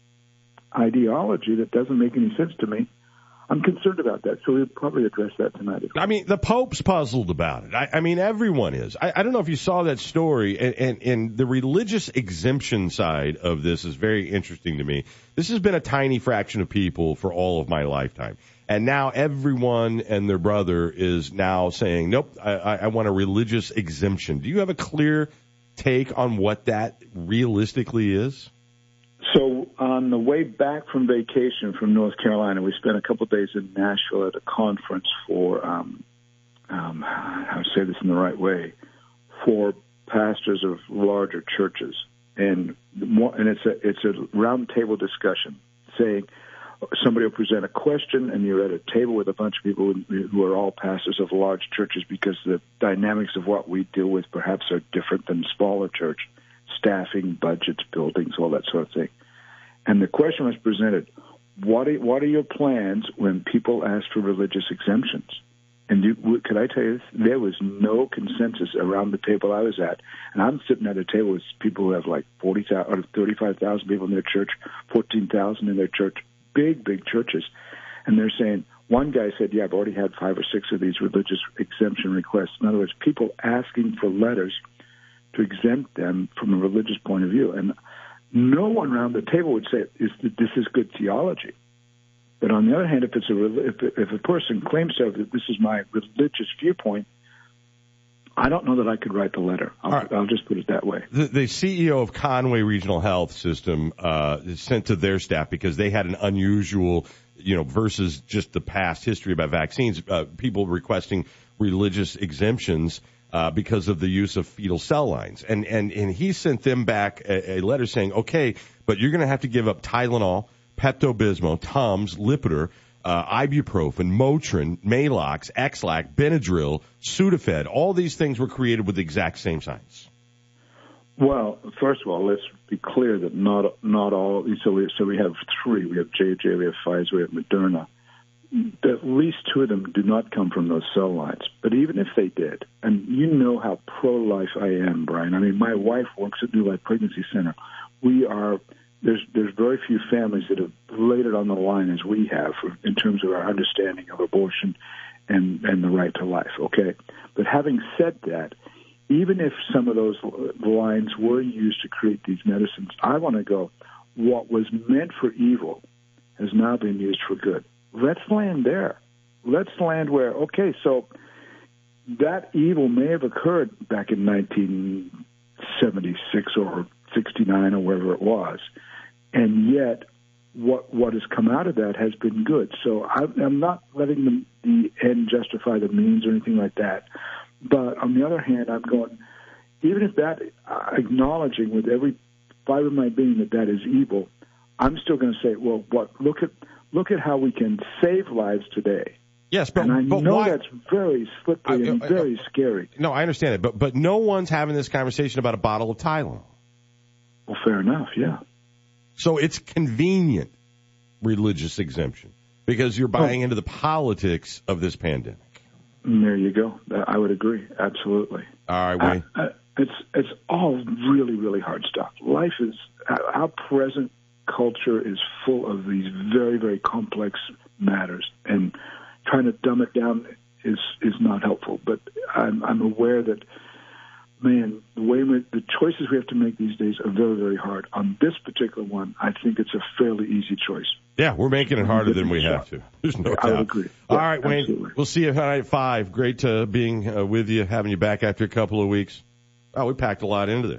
Speaker 20: ideology that doesn't make any sense to me, I'm concerned about that. So we'll probably address that tonight.
Speaker 16: I mean, the Pope's puzzled about it. I, I mean, everyone is. I, I don't know if you saw that story, and, and, and the religious exemption side of this is very interesting to me. This has been a tiny fraction of people for all of my lifetime. And now everyone and their brother is now saying, nope, I, I want a religious exemption. Do you have a clear take on what that realistically is?
Speaker 20: So on the way back from vacation from North Carolina, we spent a couple of days in Nashville at a conference for, um, um, how to say this in the right way, for pastors of larger churches. And and it's a it's a round table discussion, saying somebody will present a question, and you're at a table with a bunch of people who are all pastors of large churches, because the dynamics of what we deal with perhaps are different than smaller church, staffing, budgets, buildings, all that sort of thing. And the question was presented, what are, what are your plans when people ask for religious exemptions? And you, could I tell you this? There was no consensus around the table I was at. And I'm sitting at a table with people who have like forty thousand or thirty-five thousand people in their church, fourteen thousand in their church. Big, big churches. And they're saying, one guy said, yeah, I've already had five or six of these religious exemption requests. In other words, people asking for letters to exempt them from a religious point of view. And no one around the table would say is that this is good theology. But on the other hand, if it's a if, if a person claims to have that this is my religious viewpoint, I don't know that I could write the letter. I'll, right. I'll just put it that way.
Speaker 16: The, the C E O of Conway Regional Health System uh, sent to their staff, because they had an unusual, you know, versus just the past history about vaccines, uh, people requesting religious exemptions uh, because of the use of fetal cell lines. And, and, and he sent them back a, a letter saying, okay, but you're going to have to give up Tylenol, Pepto-Bismol, Tums, Lipitor, uh, ibuprofen, Motrin, Maalox, X-Lac, Benadryl, Sudafed. All these things were created with the exact same science.
Speaker 20: Well, first of all, let's be clear that not not all. So we so we have three. We have J J, we have Pfizer, we have Moderna. At least two of them do not come from those cell lines. But even if they did, and you know how pro-life I am, Brian. I mean, my wife works at New Life Pregnancy Center. We are there's there's very few families that have laid it on the line as we have for, in terms of our understanding of abortion and and the right to life. Okay, but having said that, even if some of those lines were used to create these medicines, I want to go, what was meant for evil has now been used for good. Let's land there. Let's land where, okay, so that evil may have occurred back in nineteen seventy-six or sixty-nine or wherever it was, and yet what what has come out of that has been good. So I, I'm not letting the, the end justify the means or anything like that. But on the other hand, I'm going, even if that, uh, acknowledging with every fiber of my being that that is evil, I'm still going to say, well, what? Look at look at how we can save lives today.
Speaker 16: Yes, but,
Speaker 20: and I
Speaker 16: but
Speaker 20: know
Speaker 16: why?
Speaker 20: That's very slippery I, and I, very I, scary.
Speaker 16: No, I understand it, but but no one's having this conversation about a bottle of Tylenol.
Speaker 20: Well, fair enough, yeah.
Speaker 16: So it's convenient religious exemption because you're buying oh. into the politics of this pandemic.
Speaker 20: There you go. I would agree. Absolutely.
Speaker 16: All right, Wayne.
Speaker 20: Uh, uh, it's it's all really, really hard stuff. Life is, our present culture is full of these very, very complex matters, and trying to dumb it down is is not helpful. But I'm, I'm aware that, man, the way we, the choices we have to make these days are very, very hard. On this particular one, I think it's a fairly easy choice.
Speaker 16: Yeah, we're making it harder than we have to. There's no doubt.
Speaker 20: I would agree.
Speaker 16: All
Speaker 20: yeah,
Speaker 16: right, Wayne,
Speaker 20: absolutely.
Speaker 16: We'll see you tonight at five. Great uh, being uh, with you, having you back after a couple of weeks. Oh, we packed a lot into there.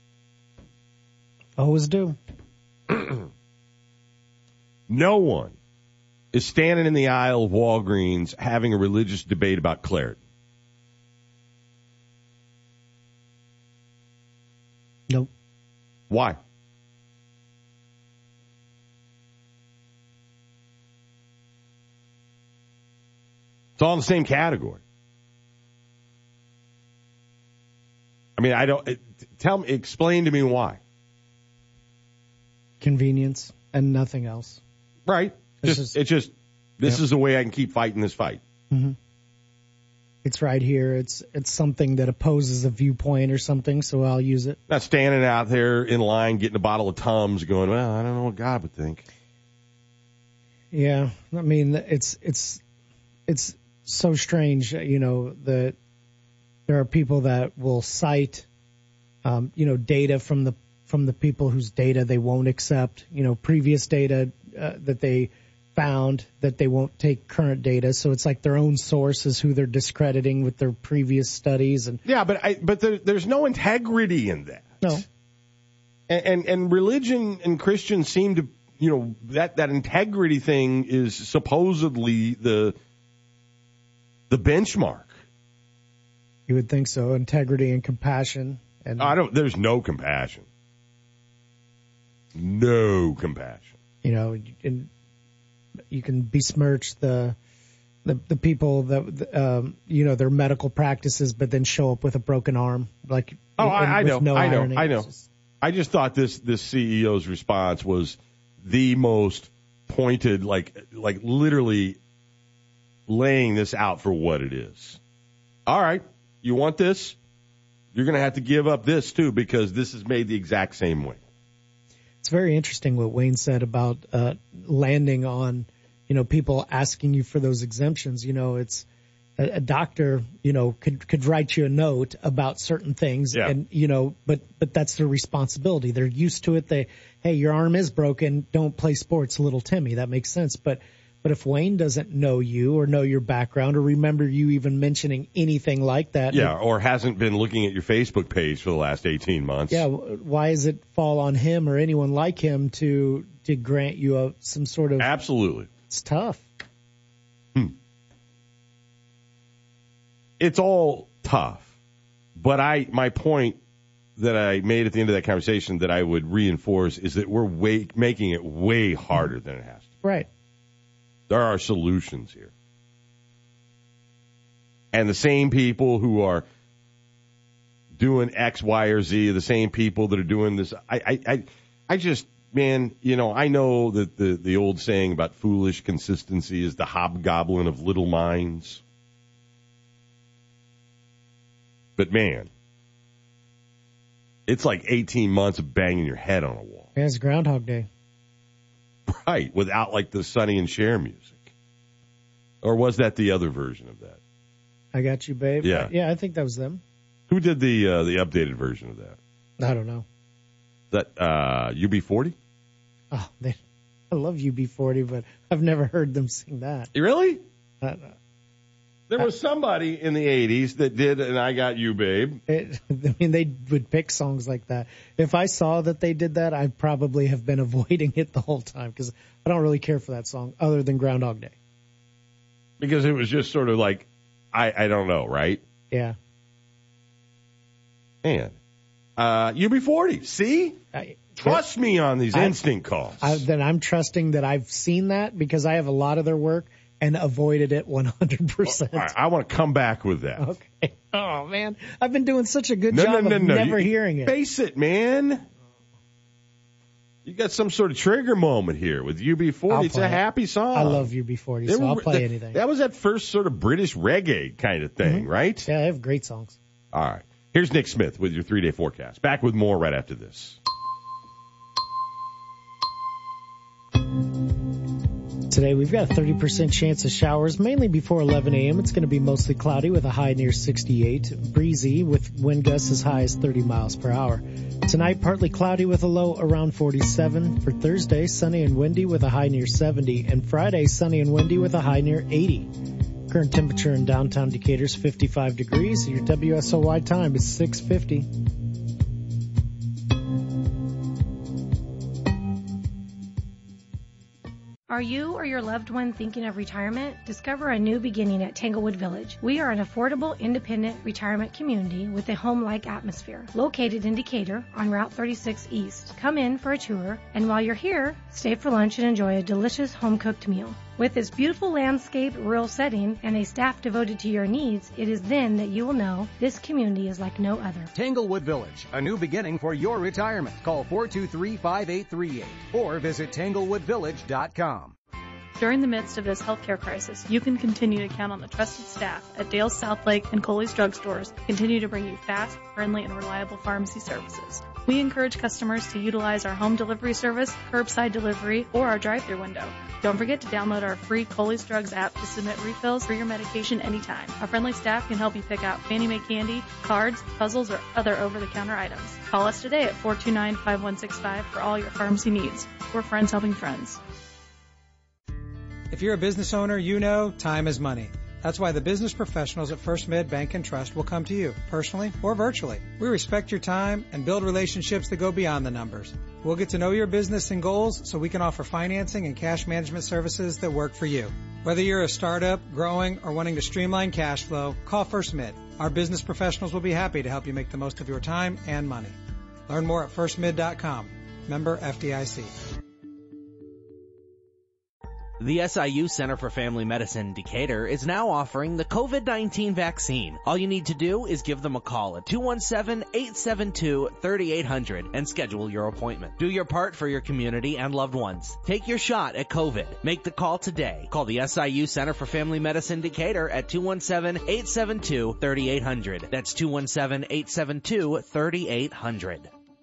Speaker 15: Always do.
Speaker 16: No one is standing in the aisle of Walgreens having a religious debate about Claritin.
Speaker 15: Nope.
Speaker 16: Why? It's all in the same category. I mean, I don't, it, tell me, explain to me why.
Speaker 15: Convenience and nothing else.
Speaker 16: Right. Just, is, it's just, this yep. is the way I can keep fighting this fight.
Speaker 15: Mm-hmm. It's right here. It's it's something that opposes a viewpoint or something, so I'll use it.
Speaker 16: Not standing out there in line getting a bottle of Tums going, well, I don't know what God would think.
Speaker 15: Yeah. I mean, it's, it's, it's, so strange, you know, that there are people that will cite, um, you know, data from the from the people whose data they won't accept, you know, previous data uh, that they found that they won't take current data. So it's like their own source is who they're discrediting with their previous studies. And
Speaker 16: yeah, but I, but there, there's no integrity in that.
Speaker 15: No.
Speaker 16: And, and and religion and Christians seem to, you know, that that integrity thing is supposedly the The benchmark.
Speaker 15: You would think so. Integrity and compassion. And
Speaker 16: I don't. There's no compassion. No compassion.
Speaker 15: You know, and you can besmirch the the, the people that um, you know their medical practices, but then show up with a broken arm. Like
Speaker 16: oh,
Speaker 15: in,
Speaker 16: I, I know,
Speaker 15: no
Speaker 16: I know,
Speaker 15: irony.
Speaker 16: I know. Just, I just thought this this C E O's response was the most pointed, like like literally. Laying this out for what it is. All right, you want this? You're going to have to give up this, too, because this is made the exact same way.
Speaker 15: It's very interesting what Wayne said about uh, landing on, you know, people asking you for those exemptions. You know, it's a, a doctor, you know, could could write you a note about certain things,
Speaker 16: yeah.
Speaker 15: and, you know, but but that's their responsibility. They're used to it. They, hey, your arm is broken. Don't play sports, little Timmy. That makes sense. But But if Wayne doesn't know you or know your background or remember you even mentioning anything like that.
Speaker 16: Yeah, or hasn't been looking at your Facebook page for the last eighteen months.
Speaker 15: Yeah, why does it fall on him or anyone like him to to grant you a, some sort of...
Speaker 16: Absolutely.
Speaker 15: It's tough.
Speaker 16: Hmm. it's all tough. But I, my point that I made at the end of that conversation that I would reinforce is that we're way, making it way harder than it has to.
Speaker 15: Right.
Speaker 16: There are solutions here. And the same people who are doing X, Y, or Z are the same people that are doing this. I, I, I, I just, man, you know, I know that the, the old saying about foolish consistency is the hobgoblin of little minds. But, man, it's like eighteen months of banging your head on a wall.
Speaker 15: Yeah, it's Groundhog Day.
Speaker 16: Right, without, like, the Sonny and Cher music. Or was that the other version of that?
Speaker 15: I Got You, Babe?
Speaker 16: Yeah.
Speaker 15: Yeah, I think that was them.
Speaker 16: Who did the uh, the updated version of that?
Speaker 15: I don't know.
Speaker 16: That uh, U B forty?
Speaker 15: Oh, they, I love U B forty, but I've never heard them sing that.
Speaker 16: Really?
Speaker 15: Uh,
Speaker 16: There was somebody in the eighties that did an I Got You, Babe.
Speaker 15: It, I mean, they would pick songs like that. If I saw that they did that, I'd probably have been avoiding it the whole time because I don't really care for that song other than Groundhog Day.
Speaker 16: Because it was just sort of like, I, I don't know, right?
Speaker 15: Yeah.
Speaker 16: Man. Uh, U B forty, see?
Speaker 15: I,
Speaker 16: Trust me on these
Speaker 15: I,
Speaker 16: instant calls.
Speaker 15: I, then I'm trusting that I've seen that because I have a lot of their work and avoided it one hundred percent.
Speaker 16: I, I want to come back with that.
Speaker 15: Okay. Oh, man. I've been doing such a good
Speaker 16: no,
Speaker 15: job
Speaker 16: no, no,
Speaker 15: of
Speaker 16: no.
Speaker 15: never
Speaker 16: you,
Speaker 15: hearing it.
Speaker 16: Face it, man. You got some sort of trigger moment here with U B forty.
Speaker 15: I'll
Speaker 16: It's a
Speaker 15: play it.
Speaker 16: happy song.
Speaker 15: I love U B forty,
Speaker 16: They
Speaker 15: so
Speaker 16: were-
Speaker 15: I'll play
Speaker 16: that,
Speaker 15: anything.
Speaker 16: That was that first sort of British reggae kind of thing,
Speaker 15: Mm-hmm.
Speaker 16: right?
Speaker 15: Yeah, they have great songs.
Speaker 16: All right. Here's Nick Smith with your three-day forecast. Back with more right after this.
Speaker 15: Today we've got a thirty percent chance of showers, mainly before eleven a.m. It's going to be mostly cloudy with a high near sixty-eight. Breezy with wind gusts as high as thirty miles per hour. Tonight, partly cloudy with a low around forty-seven. For Thursday, sunny and windy with a high near seventy. And Friday, sunny and windy with a high near eighty. Current temperature in downtown Decatur is fifty-five degrees. Your W S O Y time is six fifty.
Speaker 13: Are you or your loved one thinking of retirement? Discover a new beginning at Tanglewood Village. We are an affordable, independent retirement community with a home-like atmosphere. Located in Decatur on Route thirty-six East. Come in for a tour, and while you're here, stay for lunch and enjoy a delicious home-cooked meal. With this beautiful landscape, rural setting, and a staff devoted to your needs, it is then that you will know this community is like no other.
Speaker 14: Tanglewood Village, a new beginning for your retirement. Call four two three, five eight three eight or visit tanglewood village dot com.
Speaker 21: During the midst of this healthcare crisis, you can continue to count on the trusted staff at Dale's Southlake and Coley's drugstores to continue to bring you fast, friendly, and reliable pharmacy services. We encourage customers to utilize our home delivery service, curbside delivery, or our drive-thru window. Don't forget to download our free Coley's Drugs app to submit refills for your medication anytime. Our friendly staff can help you pick out Fannie Mae candy, cards, puzzles, or other over-the-counter items. Call us today at four two nine, five one six five for all your pharmacy needs. We're friends helping friends.
Speaker 22: If you're a business owner, you know time is money. That's why the business professionals at First Mid Bank and Trust will come to you, personally or virtually. We respect your time and build relationships that go beyond the numbers. We'll get to know your business and goals so we can offer financing and cash management services that work for you. Whether you're a startup, growing, or wanting to streamline cash flow, call First Mid. Our business professionals will be happy to help you make the most of your time and money. Learn more at first mid dot com. Member F D I C.
Speaker 23: The S I U Center for Family Medicine Decatur is now offering the COVID nineteen vaccine. All you need to do is give them a call at two one seven, eight seven two, three eight zero zero and schedule your appointment. Do your part for your community and loved ones. Take your shot at COVID. Make the call today. Call the S I U Center for Family Medicine Decatur at two one seven, eight seven two, three eight zero zero. That's two one seven, eight seven two, three eight zero zero.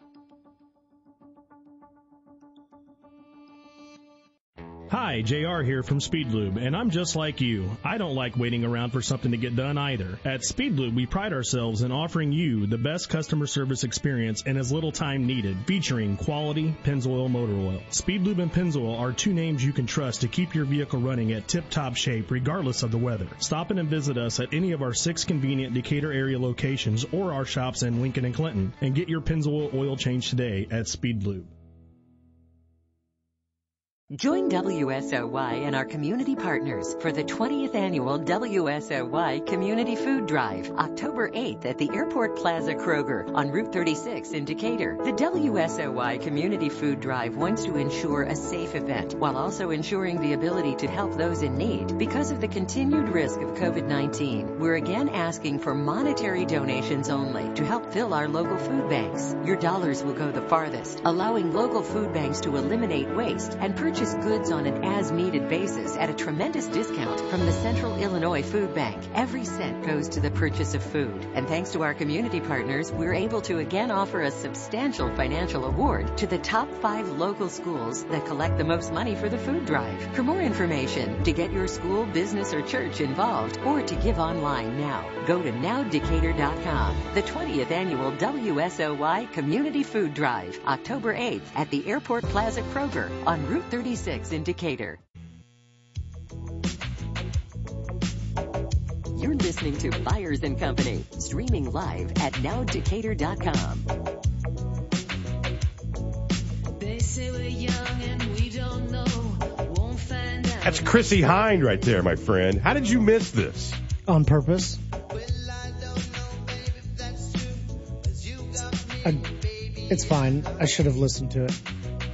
Speaker 17: Hi, J R here from Speedlube, and I'm just like you. I don't like waiting around for something to get done either. At Speedlube, we pride ourselves in offering you the best customer service experience in as little time needed, featuring quality Pennzoil motor oil. Speedlube and Pennzoil are two names you can trust to keep your vehicle running at tip-top shape regardless of the weather. Stop in and visit us at any of our six convenient Decatur area locations or our shops in Lincoln and Clinton, and get your Pennzoil oil change today at Speedlube.
Speaker 2: Join W S O Y and our community partners for the twentieth annual W S O Y Community Food Drive, October eighth at the Airport Plaza Kroger on Route thirty-six in Decatur. The W S O Y Community Food Drive wants to ensure a safe event while also ensuring the ability to help those in need. Because of the continued risk of COVID nineteen, we're again asking for monetary donations only to help fill our local food banks. Your dollars will go the farthest, allowing local food banks to eliminate waste and purchase goods on an as-needed basis at a tremendous discount from the Central Illinois Food Bank. Every cent goes to the purchase of food. And thanks to our community partners, we're able to again offer a substantial financial award to the top five local schools that collect the most money for the food drive. For more information, to get your school, business, or church involved, or to give online now, go to now decatur dot com. The twentieth annual W S O Y Community Food Drive, October eighth at the Airport Plaza Kroger on Route thirty-six in Decatur. You're listening to Byers and Company, streaming live at now decatur dot com.
Speaker 1: They say we're young and we don't know, won't find out.
Speaker 16: That's Chrissie Hynde right there, my friend. How did you miss this?
Speaker 15: On purpose. I, it's fine. I should have listened to it.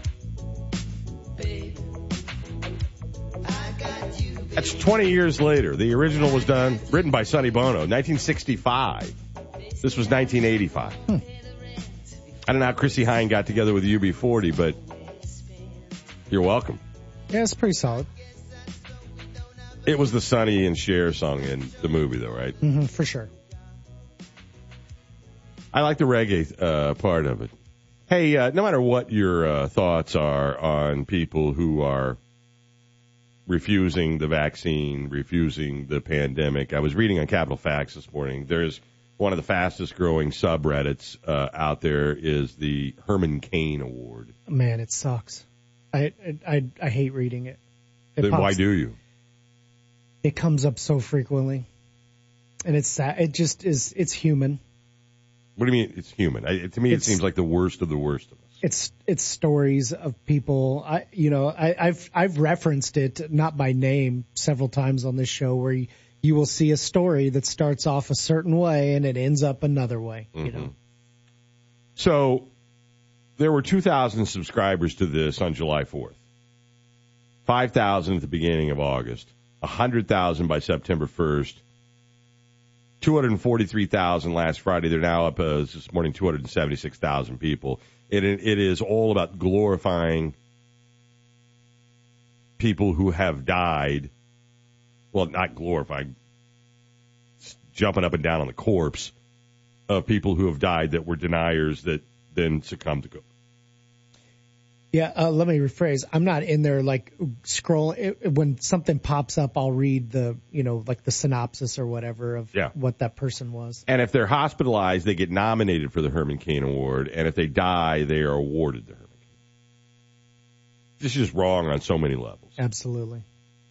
Speaker 16: That's twenty years later. The original was done, written by Sonny Bono, nineteen sixty-five. This was nineteen eighty-five. Hmm. I don't know how Chrissie Hynde got together with U B forty, but you're welcome.
Speaker 15: Yeah, it's pretty solid.
Speaker 16: It was the Sonny and Cher song in the movie, though, right?
Speaker 15: Mm-hmm, for sure.
Speaker 16: I like the reggae uh, part of it. Hey, uh, no matter what your uh, thoughts are on people who are refusing the vaccine, refusing the pandemic, I was reading on Capital Facts this morning. There's one of the fastest growing subreddits uh, out there is the Herman Cain Award.
Speaker 15: Man, it sucks. I I I hate reading it. it
Speaker 16: then
Speaker 15: pops,
Speaker 16: why do you?
Speaker 15: It comes up so frequently, and it's sad. It just is. It's human.
Speaker 16: What do you mean it's human? I, to me,
Speaker 15: it's,
Speaker 16: it seems like the worst of the worst of us.
Speaker 15: It's it's stories of people. I you know I, I've I've referenced it not by name several times on this show where you, you will see a story that starts off a certain way and it ends up another way. Mm-hmm. You know.
Speaker 16: So there were two thousand subscribers to this on July fourth. five thousand at the beginning of August. one hundred thousand by September first. two hundred forty-three thousand last Friday. They're now up uh, this morning, two hundred seventy-six thousand people. It, it is all about glorifying people who have died. Well, not glorifying, jumping up and down on the corpse of people who have died that were deniers that then succumbed to COVID.
Speaker 15: Yeah, uh, let me rephrase. I'm not in there like scrolling. When something pops up, I'll read the, you know, like the synopsis or whatever of
Speaker 16: yeah.
Speaker 15: what that person was.
Speaker 16: And if they're hospitalized, they get nominated for the Herman Cain Award. And if they die, they are awarded the Herman Cain. This is just wrong on so many levels.
Speaker 15: Absolutely.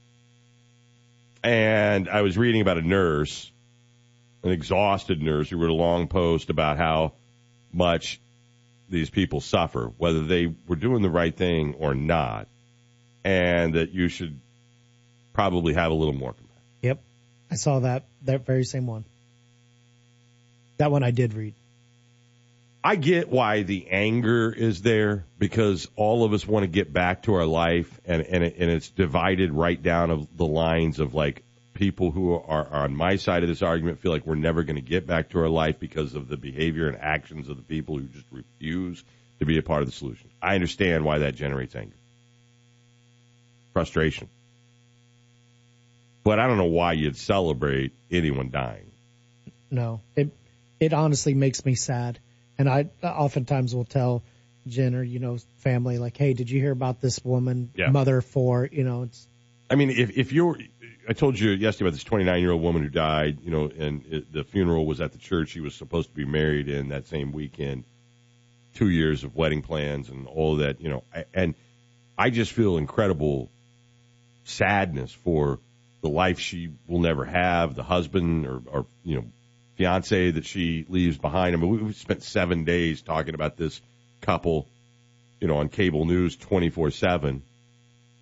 Speaker 16: And I was reading about a nurse, an exhausted nurse, who wrote a long post about how much these people suffer, whether they were doing the right thing or not, and that you should probably have a little more compassion.
Speaker 15: Yep. I saw that, that very same one. That one I did read.
Speaker 16: I get why the anger is there, because all of us want to get back to our life, and, and, it, and it's divided right down of the lines of, like, people who are on my side of this argument feel like we're never going to get back to our life because of the behavior and actions of the people who just refuse to be a part of the solution. I understand why that generates anger. Frustration. But I don't know why you'd celebrate anyone dying.
Speaker 15: No, it it honestly makes me sad. And I oftentimes will tell Jen or, you know, family, like, hey, did you hear about this woman,
Speaker 16: yeah.
Speaker 15: mother for, you know, it's.
Speaker 16: I mean, if, if you're, I told you yesterday about this twenty-nine-year-old woman who died, you know, and it, the funeral was at the church she was supposed to be married in that same weekend. Two years of wedding plans and all of that, you know, and I just feel incredible sadness for the life she will never have, the husband or, or you know, fiance that she leaves behind. I mean, we spent seven days talking about this couple, you know, on cable news twenty-four seven.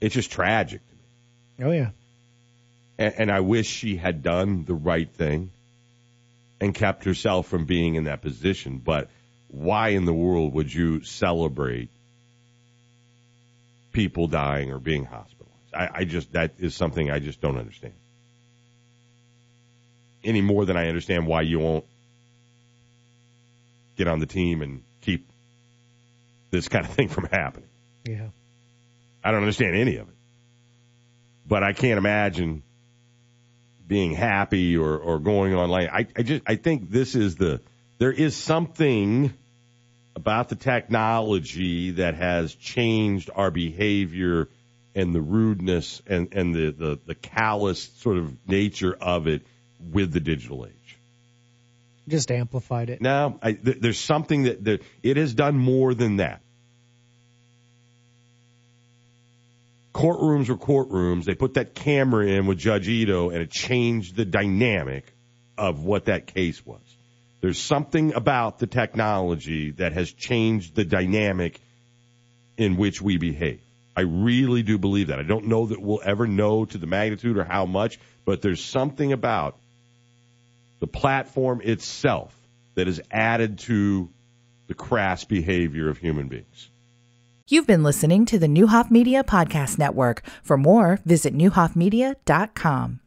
Speaker 16: It's just tragic to me.
Speaker 15: Oh, yeah.
Speaker 16: And, and I wish she had done the right thing and kept herself from being in that position. But why in the world would you celebrate people dying or being hospitalized? I, I just, that is something I just don't understand. Any more than I understand why you won't get on the team and keep this kind of thing from happening.
Speaker 15: Yeah.
Speaker 16: I don't understand any of it. But I can't imagine being happy or, or going online. I, I just, I think this is the, there is something about the technology that has changed our behavior and the rudeness and, and the, the, the callous sort of nature of it with the digital age.
Speaker 15: Just amplified it.
Speaker 16: No, I, th- there's something that, that it has done more than that. Courtrooms were courtrooms. They put that camera in with Judge Ito, and it changed the dynamic of what that case was. There's something about the technology that has changed the dynamic in which we behave. I really do believe that. I don't know that we'll ever know to the magnitude or how much, but there's something about the platform itself that is added to the crass behavior of human beings.
Speaker 5: You've been listening to the Newhoff Media Podcast Network. For more, visit newhoff media dot com.